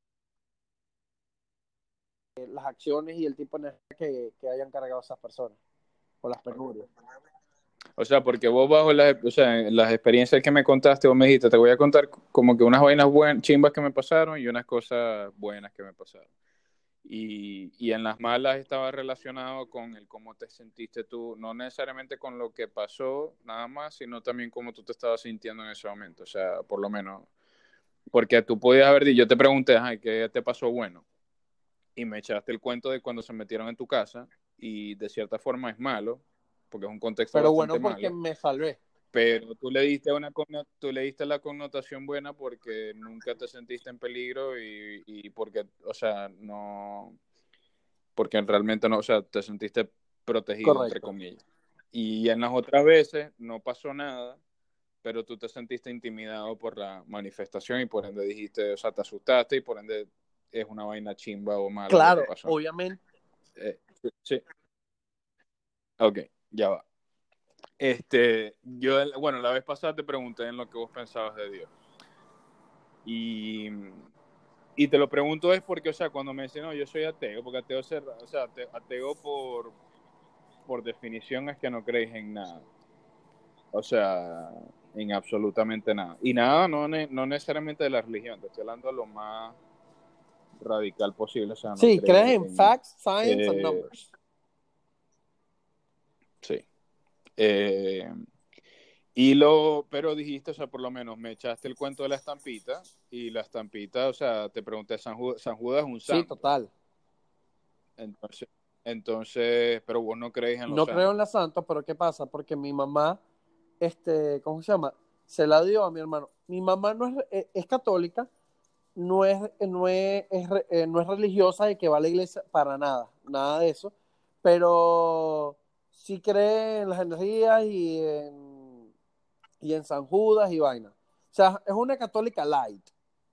las acciones y el tipo de energía que, que hayan cargado esas personas, o las penurias. O sea, porque vos bajo las, o sea, en las experiencias que me contaste, vos me dijiste, te voy a contar como que unas vainas buenas, chimbas que me pasaron y unas cosas buenas que me pasaron. Y, y en las malas estaba relacionado con el cómo te sentiste tú, no necesariamente con lo que pasó nada más, sino también cómo tú te estabas sintiendo en ese momento. O sea, por lo menos, porque tú podías haber dicho, yo te pregunté, ay, ¿qué te pasó bueno? Y me echaste el cuento de cuando se metieron en tu casa y de cierta forma es malo, porque es un contexto Pero bastante bueno, porque malo, me salvé. pero tú le diste una tú le diste la connotación buena porque nunca te sentiste en peligro y, y porque, o sea, no, porque realmente no, o sea, te sentiste protegido, entre Correcto. comillas. Y en las otras veces no pasó nada, pero tú te sentiste intimidado por la manifestación y por ende dijiste, o sea, te asustaste y por ende es una vaina chimba o mala lo que Claro, pasó. obviamente. Eh, sí, ok, ya va. Este, yo, bueno, la vez pasada te pregunté en lo que vos pensabas de Dios. Y, y te lo pregunto es porque, o sea, cuando me dicen, no, yo soy ateo, porque ateo, se, o sea, ateo por, por definición es que no crees en nada. O sea, en absolutamente nada. Y nada, no, no necesariamente de la religión, te estoy hablando de lo más radical posible, o sea, no Sí, crees crees en en nada. facts, science and Eh, numbers. sí. Eh, y lo, pero dijiste, o sea, por lo menos me echaste el cuento de la estampita y la estampita, o sea, te pregunté, San Judas, San Judas es un Sí, santo. total. Entonces, entonces, pero vos no crees en los No creo en santos. la santa, pero ¿qué pasa? Porque mi mamá, este, ¿cómo se llama? Se la dio a mi hermano. Mi mamá no es, es, es católica, no es, no es, es, eh, no es religiosa y que va a la iglesia para nada, nada de eso, pero sí cree en las energías y en, y en San Judas y vaina. O sea, es una católica light.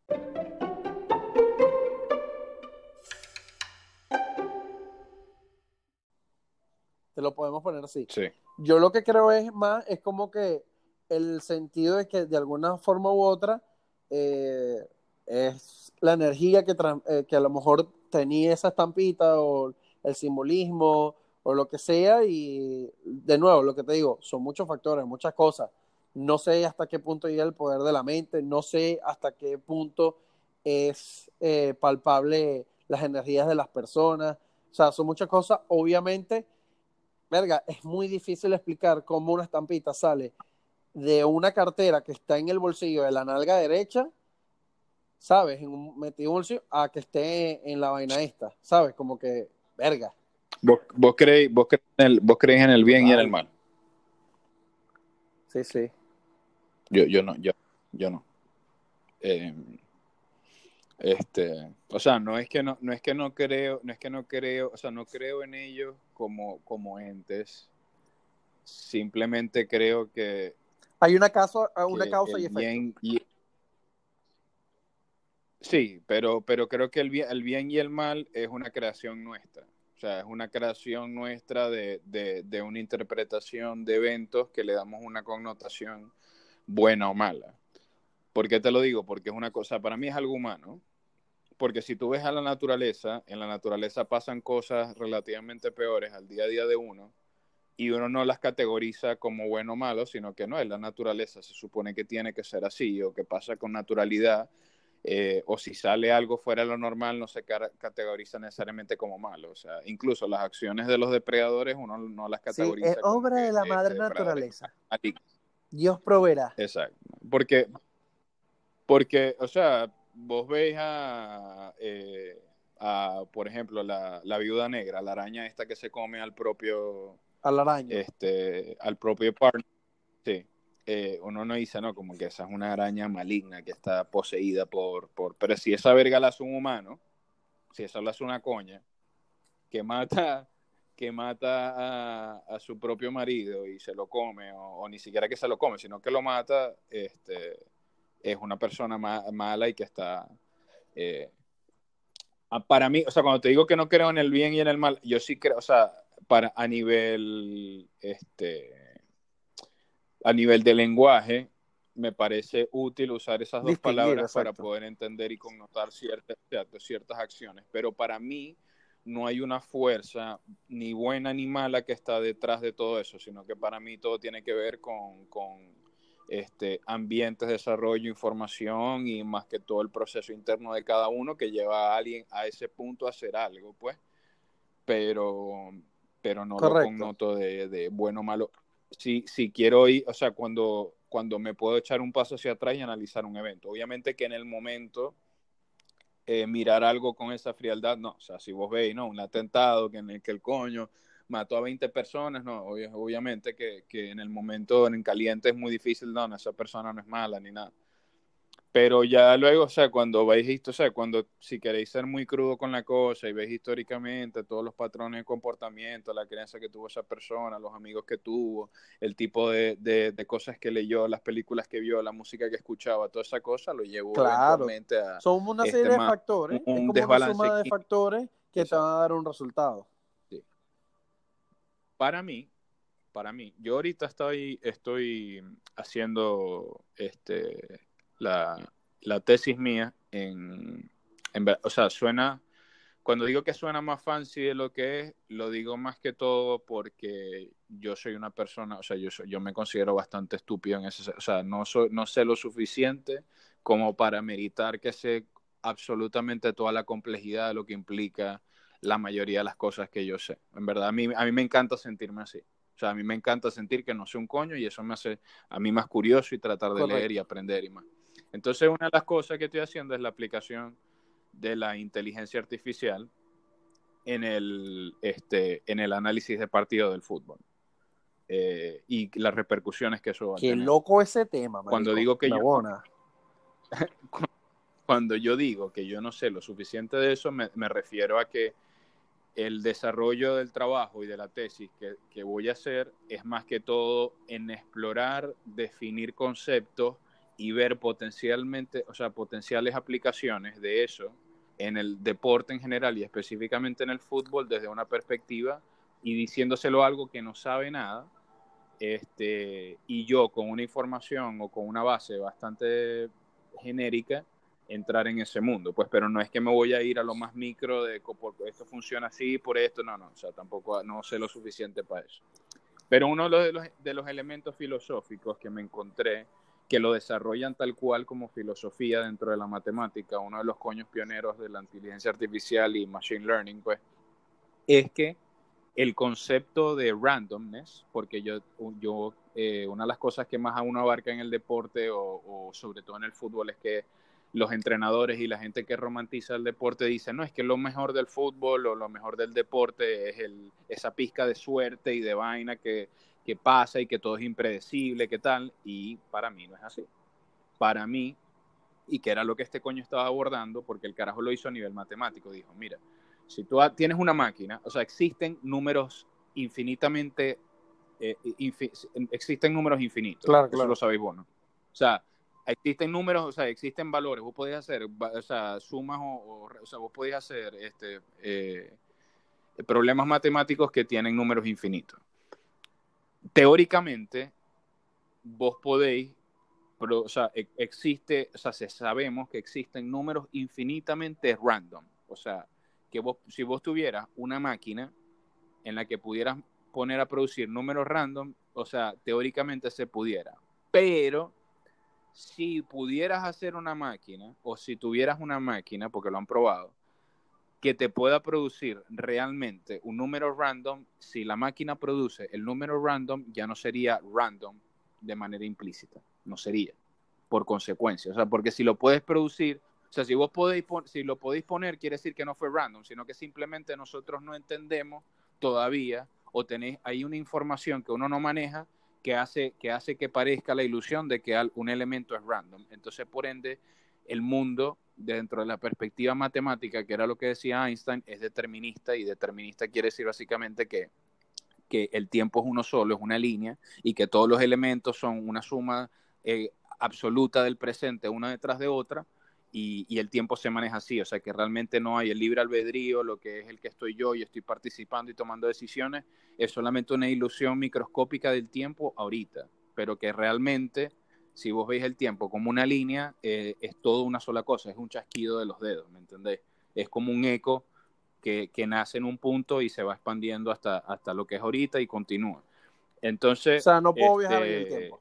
Te lo podemos poner así. Sí. Yo lo que creo es más, es como que el sentido de que de alguna forma u otra eh, es la energía que, eh, que a lo mejor tenía esa estampita o el simbolismo o lo que sea y de nuevo, lo que te digo, son muchos factores, muchas cosas. No sé hasta qué punto llega el poder de la mente, no sé hasta qué punto es eh, palpable las energías de las personas, o sea, son muchas cosas, obviamente verga, es muy difícil explicar cómo una estampita sale de una cartera que está en el bolsillo de la nalga derecha, ¿sabes? En un, metido en un bolsillo, a que esté en la vaina esta, ¿sabes? Como que, verga. ¿Vos, vos, creéis, vos, creéis en el, vos creéis en el bien y en el Total. mal? Sí, sí. Yo, yo no, yo, yo no. Eh, Este, o sea, no es que no, no es que no creo, no es que no creo, o sea, no creo en ellos como, como entes. Simplemente creo que, Hay una, caso, una que causa y el efecto. bien y sí, pero, pero creo que el bien, el bien y el mal es una creación nuestra. O sea, es una creación nuestra de, de, de una interpretación de eventos que le damos una connotación buena o mala. ¿Por qué te lo digo? Porque es una cosa, para mí es algo humano. Porque si tú ves a la naturaleza, en la naturaleza pasan cosas relativamente peores al día a día de uno y uno no las categoriza como bueno o malo, sino que no, es la naturaleza, se supone que tiene que ser así o que pasa con naturalidad, eh, o si sale algo fuera de lo normal no se categoriza necesariamente como malo. O sea, incluso las acciones de los depredadores uno no las Sí, es categoriza como obra de que la este madre depredador es naturaleza. maligno. Dios proveerá. Exacto. Porque, porque, o sea, vos veis a, eh, a por ejemplo, la, la viuda negra, la araña esta que se come al propio, Al araño. este, al propio partner, sí. Eh, uno no dice, no, como que esa es una araña maligna que está poseída por, por... Pero si esa verga la hace un humano, si esa la hace una coña, que mata, que mata a, a su propio marido y se lo come, o, o ni siquiera que se lo come, sino que lo mata, este, es una persona ma mala y que está... Eh, para mí, o sea, cuando te digo que no creo en el bien y en el mal, yo sí creo, o sea, para, a nivel, este, a nivel de lenguaje, me parece útil usar esas dos Distinguir, palabras para exacto. poder entender y connotar ciertas, ciertas acciones. Pero para mí no hay una fuerza ni buena ni mala que está detrás de todo eso, sino que para mí todo tiene que ver con, con este, ambientes, desarrollo, información y más que todo el proceso interno de cada uno que lleva a alguien a ese punto a hacer algo, pues. Pero, pero no lo Correcto. connoto de, de bueno o malo. Si, si quiero ir, o sea, cuando, cuando me puedo echar un paso hacia atrás y analizar un evento. Obviamente que en el momento eh, mirar algo con esa frialdad, no. O sea, si vos veis, ¿no? Un atentado que en el que el coño mató a veinte personas, no. Ob- obviamente que, que en el momento en caliente es muy difícil, no, no, esa persona no es mala ni nada. Pero ya luego, o sea, cuando veis, o sea, cuando si queréis ser muy crudo con la cosa y veis históricamente todos los patrones de comportamiento, la creencia que tuvo esa persona, los amigos que tuvo, el tipo de, de, de cosas que leyó, las películas que vio, la música que escuchaba, toda esa cosa lo llevó Claro, eventualmente a son una este serie de más factores, es un como una desbalance suma de químico. factores que te van Exacto. a dar un resultado. Sí. Para mí, para mí, yo ahorita estoy, estoy haciendo este, la, la tesis mía en, en, o sea, suena, cuando digo que suena más fancy de lo que es, lo digo más que todo porque yo soy una persona, o sea, yo, soy, yo me considero bastante estúpido en ese, o sea, no, soy, no sé lo suficiente como para meritar que sé absolutamente toda la complejidad de lo que implica la mayoría de las cosas que yo sé. En verdad, a mí, a mí me encanta sentirme así. O sea, a mí me encanta sentir que no sé un coño y eso me hace a mí más curioso y tratar de leer y Correcto. aprender y más. Entonces, una de las cosas que estoy haciendo es la aplicación de la inteligencia artificial en el, este, en el análisis de partido del fútbol eh, y las repercusiones que eso va a Qué tener. loco ese tema, Cuando marico. digo que Me yo buena. cuando yo digo que yo no sé lo suficiente de eso, me, me refiero a que el desarrollo del trabajo y de la tesis que, que voy a hacer es más que todo en explorar, definir conceptos y ver potencialmente, o sea, potenciales aplicaciones de eso en el deporte en general y específicamente en el fútbol desde una perspectiva y diciéndoselo algo que no sabe nada, este, y yo con una información o con una base bastante genérica entrar en ese mundo, pues, pero no es que me voy a ir a lo más micro de porque esto funciona así, por esto, no, no, o sea, tampoco no sé lo suficiente para eso. Pero uno de los, de los elementos filosóficos que me encontré que lo desarrollan tal cual como filosofía dentro de la matemática, uno de los coños pioneros de la inteligencia artificial y machine learning, pues, es que el concepto de randomness, porque yo, yo eh, una de las cosas que más a uno abarca en el deporte o, o sobre todo en el fútbol es que los entrenadores y la gente que romantiza el deporte dicen, no, es que lo mejor del fútbol o lo mejor del deporte es el, esa pizca de suerte y de vaina que, que pasa y que todo es impredecible, que tal, y para mí no es así. Para mí, y que era lo que este coño estaba abordando, porque el carajo lo hizo a nivel matemático, dijo, mira, si tú tienes una máquina, o sea, existen números infinitamente, eh, infi existen números infinitos, Claro, eso lo claro. sabéis vos, ¿no? O sea, existen números, o sea, existen valores, vos podés hacer, o sea, sumas o, o, o sea, vos podés hacer este, eh, problemas matemáticos que tienen números infinitos. Teóricamente, vos podéis pero, o sea, existe, o sea, sabemos que existen números infinitamente random. O sea, que vos, si vos tuvieras una máquina en la que pudieras poner a producir números random, o sea, teóricamente se pudiera. Pero si pudieras hacer una máquina, o si tuvieras una máquina, porque lo han probado, que te pueda producir realmente un número random, si la máquina produce el número random, ya no sería random de manera implícita, no sería por consecuencia, o sea, porque si lo puedes producir, o sea, si vos podéis, si lo podéis poner, quiere decir que no fue random, sino que simplemente nosotros no entendemos todavía o tenéis ahí una información que uno no maneja que hace que, hace que parezca la ilusión de que un elemento es random. Entonces, por ende, el mundo dentro de la perspectiva matemática, que era lo que decía Einstein, es determinista y determinista quiere decir básicamente que, que el tiempo es uno solo, es una línea y que todos los elementos son una suma eh, absoluta del presente una detrás de otra y, y, el tiempo se maneja así, o sea que realmente no hay el libre albedrío, lo que es el que estoy yo y estoy participando y tomando decisiones, es solamente una ilusión microscópica del tiempo ahorita, pero que realmente si vos veis el tiempo como una línea, eh, es todo una sola cosa, es un chasquido de los dedos, ¿me entendés? Es como un eco que, que nace en un punto y se va expandiendo hasta, hasta lo que es ahorita y continúa. O Entonces, sea, no puedo viajar en el este, tiempo.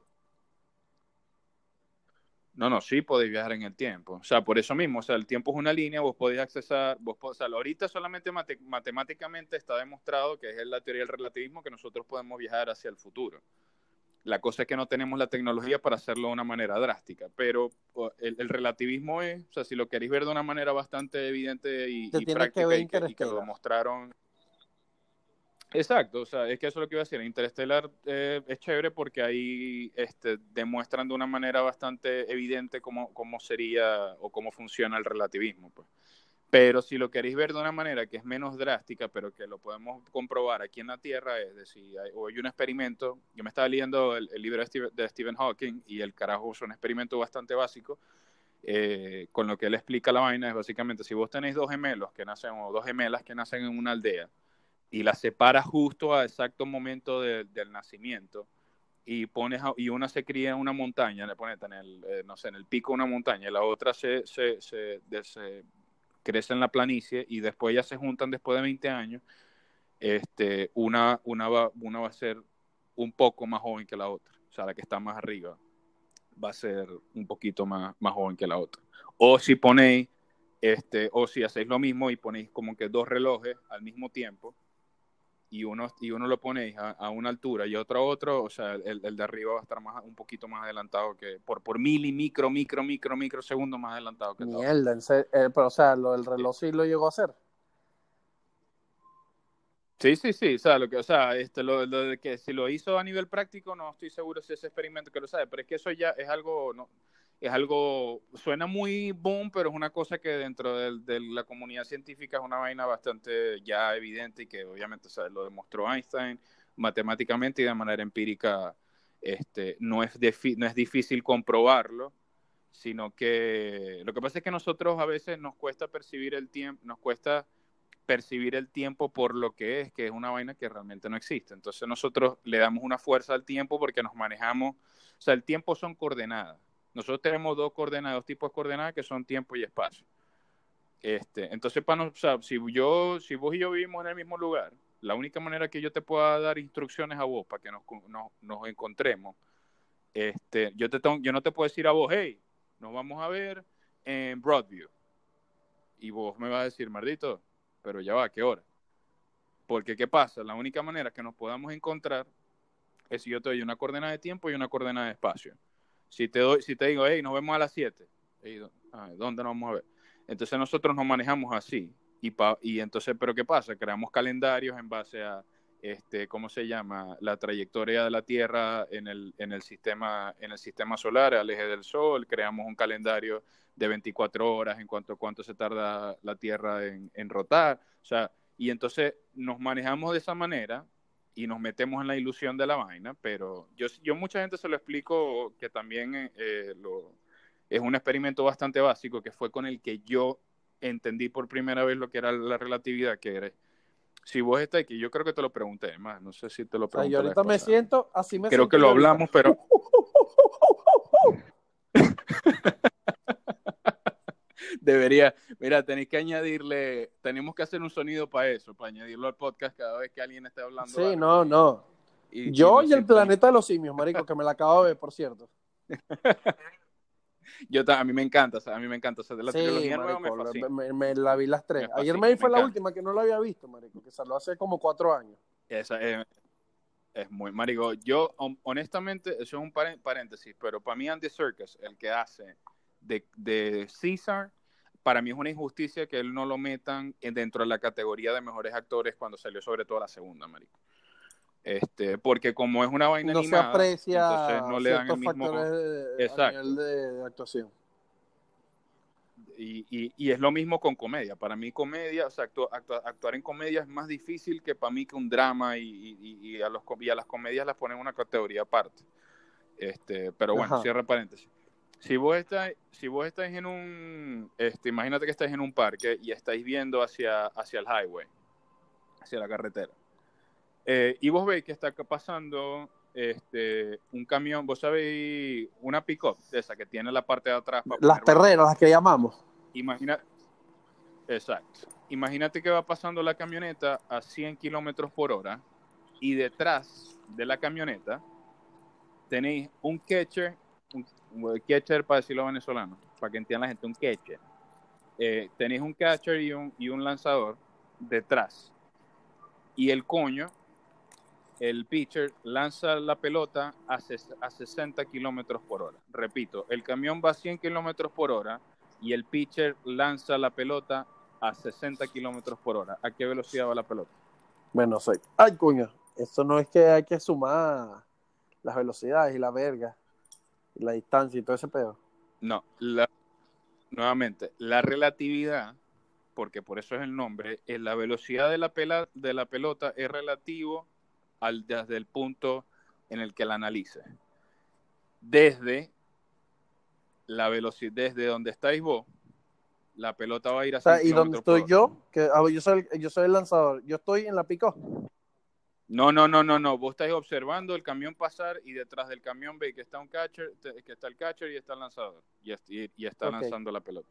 no, no, sí podéis viajar en el tiempo. O sea, por eso mismo, o sea, el tiempo es una línea, vos podéis accesar, vos podés, o sea, ahorita solamente mate, matemáticamente está demostrado que es la teoría del relativismo que nosotros podemos viajar hacia el futuro. La cosa es que no tenemos la tecnología para hacerlo de una manera drástica, pero el, el relativismo es, o sea, si lo queréis ver de una manera bastante evidente y, Te y tienes que práctica ver y que, y que lo Interstellar. demostraron. Exacto, o sea, es que eso es lo que iba a decir. Interstellar eh, es chévere porque ahí este, demuestran de una manera bastante evidente cómo, cómo sería o cómo funciona el relativismo, pues. Pero si lo queréis ver de una manera que es menos drástica, pero que lo podemos comprobar aquí en la Tierra, es decir, hay, o hay un experimento, yo me estaba leyendo el, el libro de, Steve, de Stephen Hawking y el carajo es un experimento bastante básico, eh, con lo que él explica la vaina, es básicamente, si vos tenéis dos gemelos que nacen, o dos gemelas que nacen en una aldea, y las separas justo a exacto momento de, del nacimiento, y pones a, y una se cría en una montaña, le pones en el, eh, no sé, en el pico de una montaña, y la otra se, se, se, de, se crece en la planicie, y después ya se juntan después de veinte años, este, una, una, va, una va a ser un poco más joven que la otra, o sea, la que está más arriba va a ser un poquito más, más joven que la otra. O si ponéis, este, o si hacéis lo mismo y ponéis como que dos relojes al mismo tiempo, y uno, y uno lo ponéis a, a una altura y otro a otro, o sea, el, el de arriba va a estar más, un poquito más adelantado que, por, por mili, micro, micro, micro, micro segundos más adelantado que el otro. Mierda, en serio, eh, pero o sea, lo del Sí. reloj sí lo llegó a hacer. Sí, sí, sí, o sea, lo que, o sea, este, lo, lo de que si lo hizo a nivel práctico, no estoy seguro si ese experimento que lo sabe, pero es que eso ya es algo, no, es algo, suena muy boom, pero es una cosa que dentro de, de la comunidad científica es una vaina bastante ya evidente y que obviamente, o sea, lo demostró Einstein matemáticamente y de manera empírica, este, no es, defi- no es difícil comprobarlo, sino que lo que pasa es que nosotros a veces nos cuesta percibir el tiempo, nos cuesta percibir el tiempo por lo que es, que es una vaina que realmente no existe. Entonces nosotros le damos una fuerza al tiempo porque nos manejamos, o sea, el tiempo son coordenadas. Nosotros tenemos dos coordenadas, dos tipos de coordenadas que son tiempo y espacio. Este, entonces, para no, o sea, si yo, si vos y yo vivimos en el mismo lugar, la única manera que yo te pueda dar instrucciones a vos para que nos, nos, nos encontremos, este, yo, te tengo, yo no te puedo decir a vos, hey, nos vamos a ver en Broadview. Y vos me vas a decir, Mardito, pero ya va, ¿a qué hora? Porque, ¿qué pasa? La única manera que nos podamos encontrar es si yo te doy una coordenada de tiempo y una coordenada de espacio. Si te, doy, si te digo, hey, nos vemos a las siete, hey, ¿dónde nos vamos a ver? Entonces nosotros nos manejamos así. Y, pa, y entonces, ¿pero qué pasa? Creamos calendarios en base a, este, ¿cómo se llama? La trayectoria de la Tierra en el, en el, sistema, en el sistema solar, al eje del Sol. Creamos un calendario de veinticuatro horas en cuanto a cuánto se tarda la Tierra en, en rotar. O sea, y entonces nos manejamos de esa manera y nos metemos en la ilusión de la vaina, pero yo, yo mucha gente se lo explico que también eh, lo, es un experimento bastante básico que fue con el que yo entendí por primera vez lo que era la relatividad, que era, si vos estás aquí, yo creo que te lo pregunté, más, no sé si te lo O sea, yo pregunté la vez ahorita me pasada. siento, así me Creo siento que lo yo ahorita. hablamos, pero... Debería, mira, tenéis que añadirle, tenemos que hacer un sonido para eso, para añadirlo al podcast cada vez que alguien esté hablando Sí, algo no, y, no. y, y Yo nos y el sintoniza. planeta de los simios, marico, que me la acabo de ver, por cierto. Yo, a mí me encanta, o sea, a mí me encanta, o sea, de la Sí, trilogía nueva me marico, fascina, me, me la vi las tres. me Ayer fascina, me vi me fue la encanta. última que no la había visto, marico, que salió hace como cuatro años. Esa es, es muy, marico, yo honestamente, eso es un paréntesis, pero para mí Andy Serkis, el que hace de, de Caesar, para mí es una injusticia que él no lo metan dentro de la categoría de mejores actores cuando salió sobre todo la segunda, marico. Este, porque como es una vaina No se animada, aprecia entonces no le dan el ciertos mismo... factores de- a nivel Exacto. de actuación. Y, y, y es lo mismo con comedia. Para mí comedia, o sea, actu, actu, actuar en comedia es más difícil que para mí que un drama y, y, y, a los, y a las comedias las ponen en una categoría aparte. Este, pero bueno, Ajá. cierra paréntesis. Si vos estáis, si vos estáis en un, este, imagínate que estáis en un parque y estáis viendo hacia, hacia el highway, hacia la carretera. Eh, y vos veis que está pasando este, un camión, vos sabéis, una pick-up de esa que tiene la parte de atrás para Las poner bancos. perreras, las que llamamos. Imagina, exacto. Imagínate que va pasando la camioneta a cien kilómetros por hora y detrás de la camioneta tenéis un catcher, un, un catcher para decirlo venezolano, para que entienda la gente, un catcher. Eh, tenéis un catcher y un, y un lanzador detrás. Y el coño, el pitcher, lanza la pelota a, ses, a sesenta kilómetros por hora. Repito, el camión va a cien kilómetros por hora y el pitcher lanza la pelota a sesenta kilómetros por hora. ¿A qué velocidad va la pelota? Bueno, soy. Ay, coño. Eso no es que hay que sumar las velocidades y la verga, y la distancia y todo ese pedo. No, la, nuevamente, la relatividad, porque por eso es el nombre, es la velocidad de la, pela, de la pelota es relativo al, desde el punto en el que la analices. Desde la velocidad, desde donde estáis vos, la pelota va a ir a O cien sea, y donde kilómetros por estoy hora. yo, que a ver, yo soy, el, yo soy el lanzador, yo estoy en la pico. No, no, no, no, no. Vos estáis observando el camión pasar y detrás del camión veis que está un catcher, que está el catcher y está el lanzador. Y, y, y está Ok. lanzando la pelota.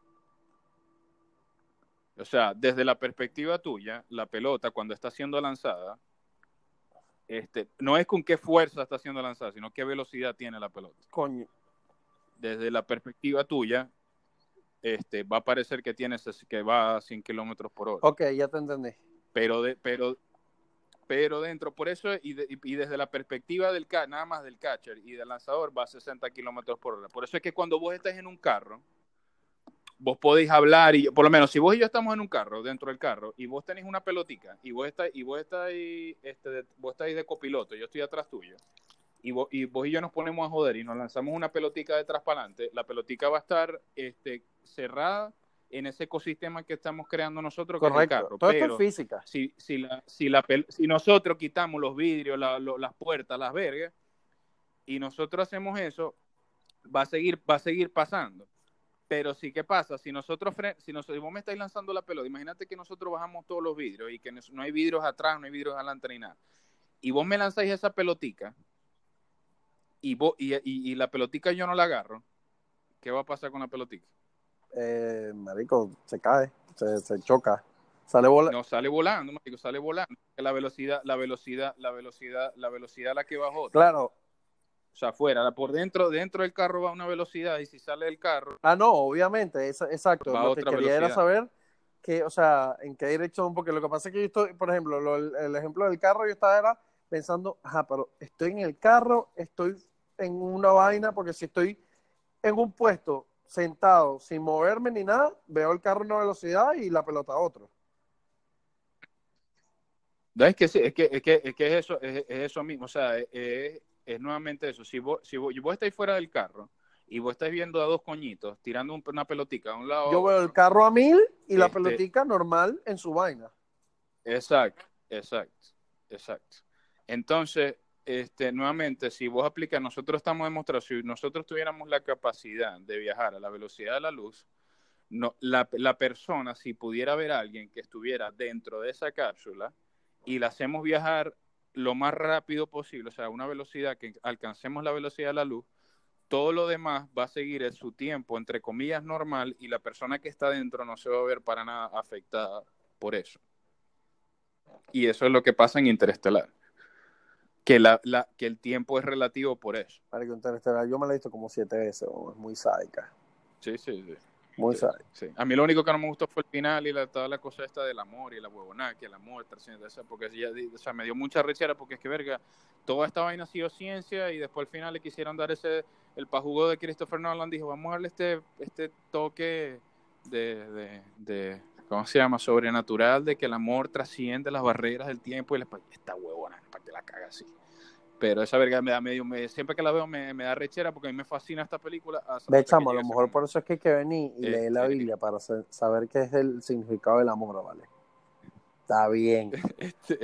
O sea, desde la perspectiva tuya, la pelota cuando está siendo lanzada, este, no es con qué fuerza está siendo lanzada, sino qué velocidad tiene la pelota. Coño. Desde la perspectiva tuya, este, va a parecer que tienes que va a cien kilómetros por hora. Ok, ya te entendí. Pero, de, pero, pero dentro, por eso, y, de, y desde la perspectiva del nada más del catcher y del lanzador, va a sesenta kilómetros por hora. Por eso es que cuando vos estás en un carro, vos podéis hablar, y por lo menos si vos y yo estamos en un carro, dentro del carro, y vos tenés una pelotica, y vos estáis, y vos estáis, este, de, vos estáis de copiloto, yo estoy atrás tuyo, y vos, y vos y yo nos ponemos a joder y nos lanzamos una pelotica de atrás para adelante, la pelotica va a estar este, cerrada en ese ecosistema que estamos creando nosotros, que es el Correcto. carro. Todo esto es Pero física. si, si, la, si, la, si nosotros quitamos los vidrios, la, lo, las puertas, las vergas, y nosotros hacemos eso, va a seguir, va a seguir pasando. Pero sí, ¿qué pasa? Si nosotros, si, nosotros, si vos me estáis lanzando la pelota, imagínate que nosotros bajamos todos los vidrios y que no hay vidrios atrás, no hay vidrios adelante ni nada. Y vos me lanzáis esa pelotica y, vos, y, y, y la pelotica yo no la agarro, ¿qué va a pasar con la pelotica? Eh, marico, se cae, se, se choca, sale bola. No, sale volando, marico, sale volando. La velocidad, la velocidad, la velocidad, la velocidad a la que va es otra. Claro. O sea, afuera, por dentro, dentro del carro va una velocidad y si sale del carro... Ah, no, obviamente, es, exacto. Va a Lo que otra quería velocidad. era saber que, o sea, en qué dirección, porque lo que pasa es que yo estoy, por ejemplo, lo, el, el ejemplo del carro, yo estaba era pensando, ajá, pero estoy en el carro, estoy en una vaina, porque si estoy en un puesto sentado sin moverme ni nada, veo el carro a una velocidad y la pelota a otra. No, es que sí, es que es, que, es, que es eso, es, es, eso mismo, o sea, es, es nuevamente eso. Si vos, si vos, vos estáis fuera del carro y vos estáis viendo a dos coñitos tirando un, una pelotica de un lado Yo a veo otro. el carro a mil y este, la pelotica normal en su vaina. Exacto, exacto, exacto. Entonces, este, nuevamente, si vos aplicas, nosotros estamos demostrando, si nosotros tuviéramos la capacidad de viajar a la velocidad de la luz, no, la, la persona, si pudiera ver a alguien que estuviera dentro de esa cápsula y la hacemos viajar lo más rápido posible, o sea, a una velocidad que alcancemos la velocidad de la luz, todo lo demás va a seguir en su tiempo, entre comillas, normal, y la persona que está dentro no se va a ver para nada afectada por eso. Y eso es lo que pasa en Interestelar. Que, la, la, que el tiempo es relativo por eso. Para que Interestelar yo me la he visto como siete veces, oh, es muy sádica. Sí, sí, sí. Muy sí, sádica. sí. A mí lo único que no me gustó fue el final y la, toda la cosa esta del amor y la huevonada, que el amor está haciendo esa, porque ya, o sea, me dio mucha rechera porque es que, verga, toda esta vaina ha sido ciencia y después al final le quisieron dar ese, el pajugo de Christopher Nolan, dijo, vamos a darle este, este toque de, de, de, ¿cómo se llama? Sobrenatural, de que el amor trasciende las barreras del tiempo y la, esta huevona, para que la caga así. Pero esa verga me da medio, me, siempre que la veo me, me da rechera porque a mí me fascina esta película. Ve, chamo, a lo mejor por eso es que hay que venir y este, leer la Biblia para saber qué es el significado del amor, ¿vale? Está bien. Este,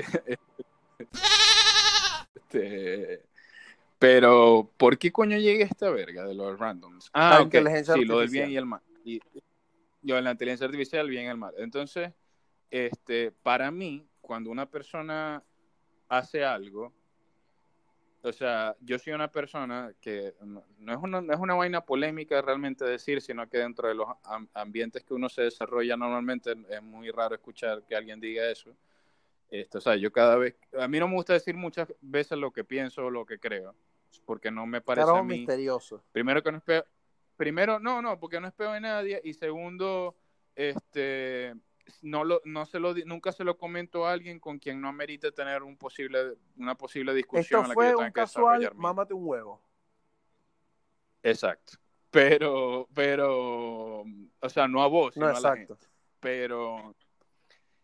este, pero, ¿por qué coño llegué a esta verga de los randoms? Ah, la ok, inteligencia sí, artificial. lo del bien y el mal. Y, yo en la inteligencia artificial, el bien y el mal. Entonces, este, para mí, cuando una persona hace algo, o sea, yo soy una persona que no, no, es una, no es una vaina polémica realmente decir, sino que dentro de los am, ambientes que uno se desarrolla normalmente es muy raro escuchar que alguien diga eso. Esto, o sea, yo cada vez, a mí no me gusta decir muchas veces lo que pienso o lo que creo, porque no me parece Carajo a mí, misterioso. primero que no es peor, primero, no, no, porque no es peor de nadie, y segundo, este, no lo, no se lo, nunca se lo comento a alguien con quien no amerite tener un posible, una posible discusión Esto en la que yo fue tenga un que casual, desarrollar mi... mámate un huevo. Exacto. Pero, pero, o sea, no a vos, No, sino a la exacto. gente. Pero,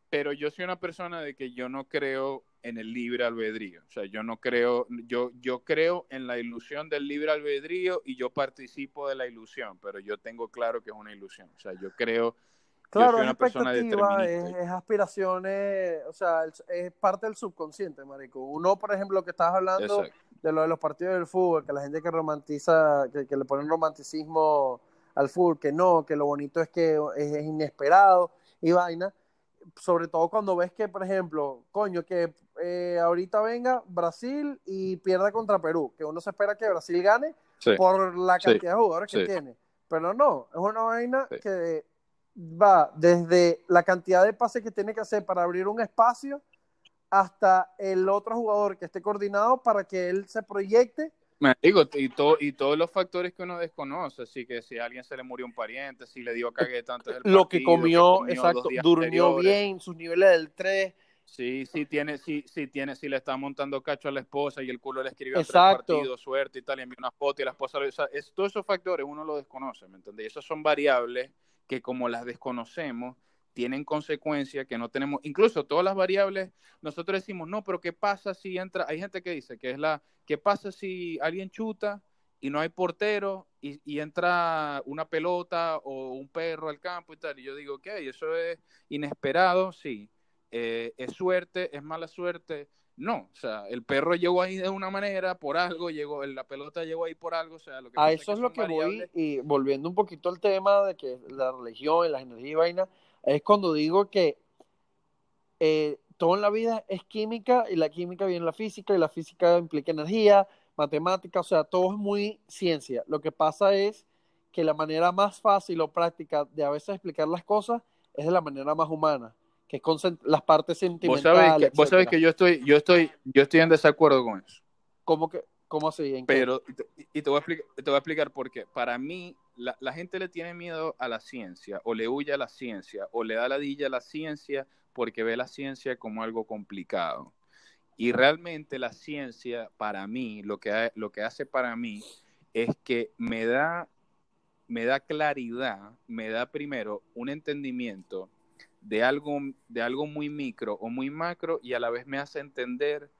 pero yo soy una persona de que yo no creo en el libre albedrío. O sea, yo no creo, yo, yo creo en la ilusión del libre albedrío y yo participo de la ilusión, pero yo tengo claro que es una ilusión. O sea, yo creo, yo Claro, soy es una persona expectativa, determinista. es, es aspiraciones, o sea, es, es parte del subconsciente, marico. Uno, por ejemplo, lo que estabas hablando Exacto. de lo de los partidos del fútbol, que la gente que romantiza, que, que le ponen romanticismo al fútbol, que no, que lo bonito es que es, es inesperado y vaina. Sobre todo cuando ves que, por ejemplo, coño, que eh, ahorita venga Brasil y pierda contra Perú, que uno se espera que Brasil gane Sí, por la sí, cantidad de jugadores que sí, tiene. Pero no, es una vaina sí. que va desde la cantidad de pases que tiene que hacer para abrir un espacio hasta el otro jugador que esté coordinado para que él se proyecte. Me digo, y, todo, y todos los factores que uno desconoce, así que si a alguien se le murió un pariente, si le dio cague tanto es el Lo que partido, que comió, comió dos exacto, días durmió anteriores. bien, sus niveles del tres. Sí, sí tiene, sí, sí tiene, si le está montando cacho a la esposa y el culo le escribió entre el Exacto. partido, suerte y tal, y envió una foto y la esposa, o sea, es, todos esos factores uno los desconoce, ¿me entendés? Y esas son variables que como las desconocemos, tienen consecuencias que no tenemos, incluso todas las variables, nosotros decimos, no, pero ¿qué pasa si entra? Hay gente que dice que es la, ¿qué pasa si alguien chuta y no hay portero y, y entra una pelota o un perro al campo y tal? Y yo digo, ok, eso es inesperado, sí. Eh, ¿Es suerte? ¿Es mala suerte? No, o sea, el perro llegó ahí de una manera, por algo, llegó, la pelota llegó ahí por algo, o sea, lo que A pasa es eso que es lo son que voy, variables. y volviendo un poquito al tema de que la religión y las energías y vaina, es cuando digo que eh, todo en la vida es química y la química viene de la física y la física implica energía, matemática, o sea, todo es muy ciencia. Lo que pasa es que la manera más fácil o práctica de a veces explicar las cosas es de la manera más humana, que es con las partes Vos sabés sentimentales, que, vos sabés etcétera. que yo estoy, yo estoy, yo estoy en desacuerdo con eso. ¿Cómo que, cómo así? ¿En qué? Pero, y te, y te voy a explicar, te voy a explicar por qué. Para mí, la, la gente le tiene miedo a la ciencia, o le huye a la ciencia, o le da ladilla a la ciencia porque ve la ciencia como algo complicado. Y realmente la ciencia, para mí, lo que, lo que hace para mí es que me da, me da claridad, me da primero un entendimiento de algo, de algo muy micro o muy macro y a la vez me hace entender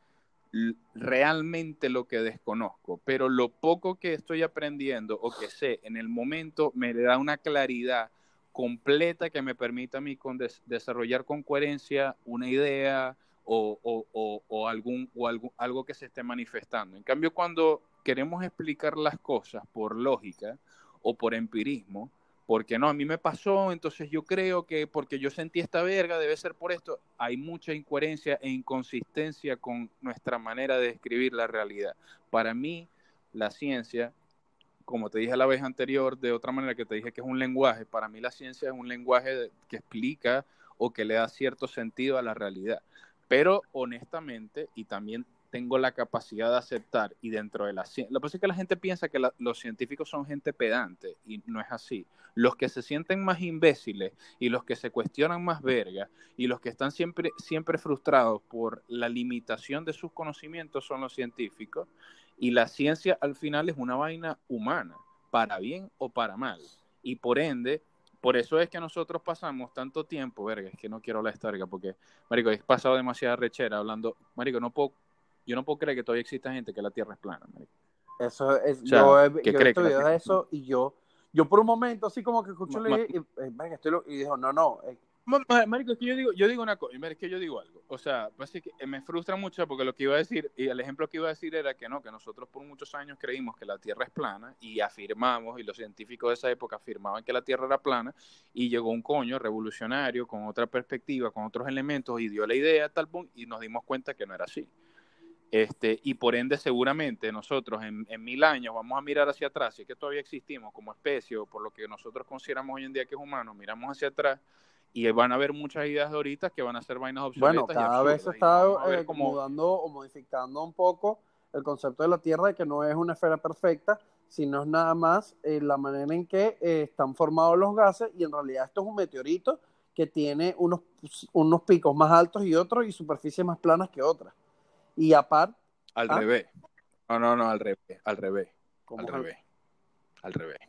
realmente lo que desconozco, pero lo poco que estoy aprendiendo o que sé en el momento me da una claridad completa que me permita a mí con des desarrollar con coherencia una idea o, o, o, o, algún, o algún, algo que se esté manifestando. En cambio, cuando queremos explicar las cosas por lógica o por empirismo, porque no, a mí me pasó, entonces yo creo que porque yo sentí esta verga debe ser por esto. Hay mucha incoherencia e inconsistencia con nuestra manera de describir la realidad. Para mí, la ciencia, como te dije la vez anterior, de otra manera que te dije que es un lenguaje, para mí la ciencia es un lenguaje que explica o que le da cierto sentido a la realidad. Pero honestamente, y también tengo la capacidad de aceptar, y dentro de la ciencia, lo que pasa es que la gente piensa que la, los científicos son gente pedante, y no es así. Los que se sienten más imbéciles y los que se cuestionan más verga y los que están siempre, siempre frustrados por la limitación de sus conocimientos son los científicos. Y la ciencia al final es una vaina humana, para bien o para mal. Y por ende, por eso es que nosotros pasamos tanto tiempo, verga, es que no quiero hablar de esta verga porque, marico, he pasado demasiada rechera hablando, marico, no puedo, yo no puedo creer que todavía exista gente que la Tierra es plana, marico. Eso es, O yo sea, he, que yo he cree visto que la videos Tierra de es plana. eso y yo, yo por un momento así como que escucho Ma, la ma, idea y, eh, venga, estoy lo- y dijo, no, no, eh, Marico, es que yo digo, yo digo una cosa, es que yo digo algo. O sea, pues es que me frustra mucho porque lo que iba a decir, y el ejemplo que iba a decir era que no, que nosotros por muchos años creímos que la Tierra es plana y afirmamos, y los científicos de esa época afirmaban que la Tierra era plana, y llegó un coño revolucionario con otra perspectiva, con otros elementos, y dio la idea, tal punto, y nos dimos cuenta que no era así. Este, y por ende, seguramente nosotros en, en mil años vamos a mirar hacia atrás, si es que todavía existimos como especie, o por lo que nosotros consideramos hoy en día que es humano, miramos hacia atrás y van a haber muchas ideas de ahorita que van a ser vainas bueno, obsoletas y cada vez se absurdas, y nos está vamos a ver eh, como, mudando o modificando un poco el concepto de la Tierra de que no es una esfera perfecta, sino es nada más eh, la manera en que eh, están formados los gases y en realidad esto es un meteorito que tiene unos, unos picos más altos y otros y superficies más planas que otras. Y aparte, al ¿ah? revés. No, no, no, al revés, al revés, al ¿Cómo es al- revés, al revés,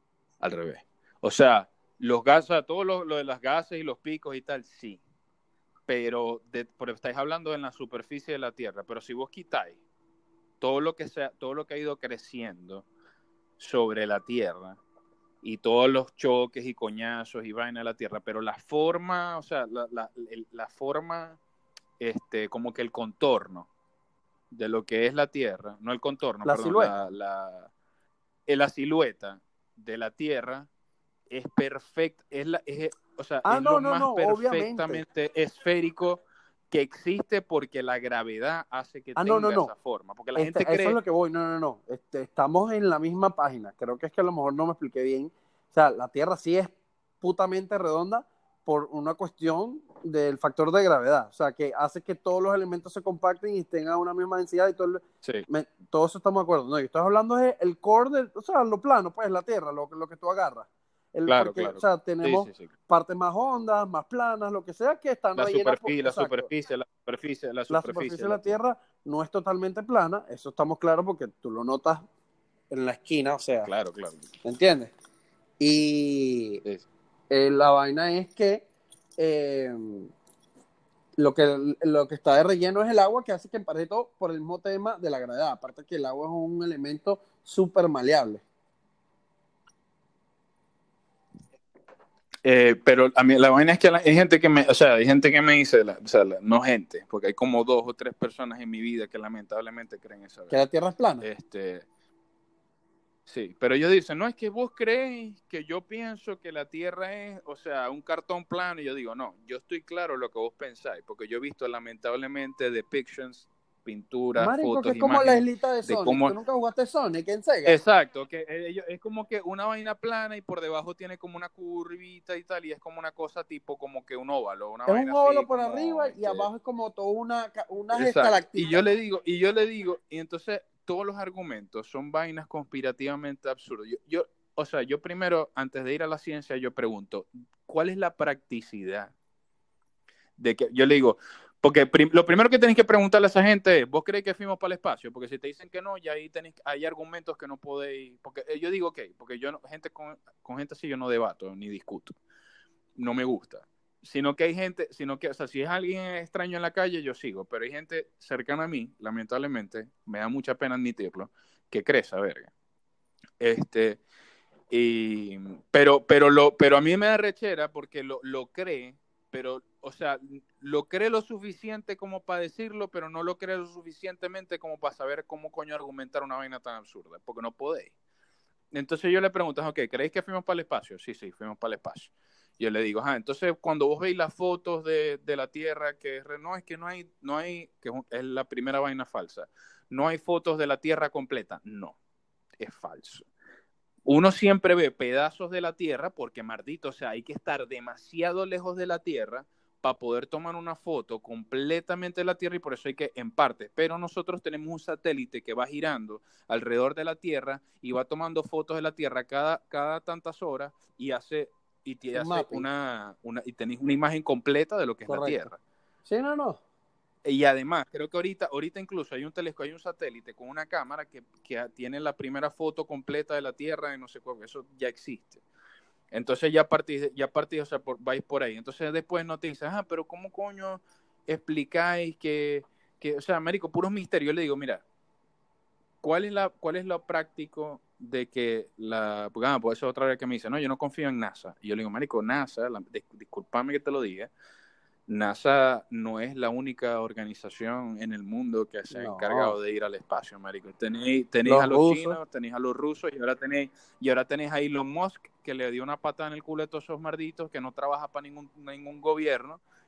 al revés. O sea, los gases, todo lo, lo de las gases y los picos y tal, sí. pero, de, pero estáis hablando en la superficie de la Tierra, pero si vos quitáis todo lo que sea, todo lo que ha ido creciendo sobre la Tierra y todos los choques y coñazos y vaina de la Tierra, pero la forma, o sea, la, la, la forma, este, como que el contorno de lo que es la Tierra, no el contorno, La perdón, silueta. la, la, la silueta de la Tierra es perfecta, es la, es, o sea, Ah, es no, lo no, más no, obviamente. perfectamente esférico que existe porque la gravedad hace que Ah, no, no, tenga no. esa forma, porque la Este, gente eso es cree, lo que voy. No, no, no. Este, estamos en la misma página. Creo que es que a lo mejor no me expliqué bien. O sea, la Tierra sí es putamente redonda por una cuestión del factor de gravedad. O sea, que hace que todos los elementos se compacten y tengan una misma densidad y todo, el, sí, me, todo eso estamos de acuerdo. No, yo estoy hablando de el core del, o sea, lo plano, pues, la Tierra, lo, lo que tú agarras. El, claro, porque, o claro, sea, sí, tenemos sí, sí, partes más hondas, más planas, lo que sea, que están la rellenas por, superficie, la exacto. superficie, la superficie, la La superficie superficie de de la la Tierra, Tierra no es totalmente plana, eso estamos claros porque tú lo notas en la esquina, o sea, claro, claro, ¿me entiendes? Y sí. eh, la vaina es que, eh, lo que lo que está de relleno es el agua, que hace que empate todo por el mismo tema de la gravedad, aparte que el agua es un elemento súper maleable. Eh, pero a mí la vaina es que la, hay gente que me, o sea, hay gente que me dice, la, o sea, la, no gente, porque hay como dos o tres personas en mi vida que lamentablemente creen esa Que la verga. Tierra es plana. Este, sí, pero ellos dicen, no, es que vos creéis que yo pienso que la Tierra es, o sea, un cartón plano, y yo digo, no, yo estoy claro lo que vos pensáis, porque yo he visto lamentablemente depictions, pinturas, Marico, que fotos, es como la imágenes islita de de Sonic. ¿Tú cómo. nunca jugaste Sonic en Sega? Exacto, que ellos, es como que una vaina plana y por debajo tiene como una curvita y tal, y es como una cosa tipo como que un óvalo, una Es vaina un así óvalo por como, arriba y este, abajo es como toda una, unas exacto. Y yo estalactitas. le digo, y yo le digo, y entonces todos los argumentos son vainas conspirativamente absurdas. Yo, yo, o sea, yo primero, antes de ir a la ciencia, yo pregunto, ¿cuál es la practicidad de que, yo le digo, porque prim, lo primero que tenéis que preguntarle a esa gente es, ¿vos creéis que fuimos para el espacio? Porque si te dicen que no, ya ahí tenéis, hay argumentos que no podéis, porque yo digo, ok, porque yo, no, gente con, con gente así yo no debato ni discuto, no me gusta. Sino que hay gente, sino que, o sea, si es alguien extraño en la calle, yo sigo, pero hay gente cercana a mí, lamentablemente, me da mucha pena admitirlo, que cree esa verga. Este, y, pero, pero, lo, pero a mí me da rechera porque lo, lo cree, pero, o sea, lo cree lo suficiente como para decirlo, pero no lo cree lo suficientemente como para saber cómo coño argumentar una vaina tan absurda, porque no podéis. Entonces yo le pregunto, ok, ¿creéis que fuimos para el espacio? Sí, sí, fuimos para el espacio. Yo le digo, ah, entonces cuando vos veis las fotos de, de la Tierra, que no, es que no hay, no hay, que es la primera vaina falsa, no hay fotos de la Tierra completa. No, es falso. Uno siempre ve pedazos de la Tierra porque, maldito, o sea, hay que estar demasiado lejos de la Tierra para poder tomar una foto completamente de la Tierra y por eso hay que, en parte, pero nosotros tenemos un satélite que va girando alrededor de la Tierra y va tomando fotos de la Tierra cada, cada tantas horas y hace, y te Un hace mapping. una, una, y tenéis una imagen completa de lo que es la Correcto. Tierra. Sí, no, no. Y además, creo que ahorita, ahorita incluso hay un telescopio, hay un satélite con una cámara que, que tiene la primera foto completa de la Tierra y no sé cuál, eso ya existe. Entonces ya partís, ya partís, o sea, por, vais por ahí. Entonces después no te dices, ah, pero ¿cómo coño explicáis que, que, o sea, Américo, puros misterios? Yo le digo, mira, ¿cuál es, la, cuál es lo práctico de que la, porque, ah, pues eso otra vez que me dice, no, yo no confío en NASA. Y yo le digo, Marico, NASA, la, disculpame que te lo diga, NASA no es la única organización en el mundo que se ha No. encargado de ir al espacio, marico. Tenéis, tenéis Los a los rusos. chinos, tenéis a los rusos y ahora tenéis, y ahora tenéis a Elon Musk que le dio una patada en el culo a todos esos marditos que no trabaja para ningún, ningún gobierno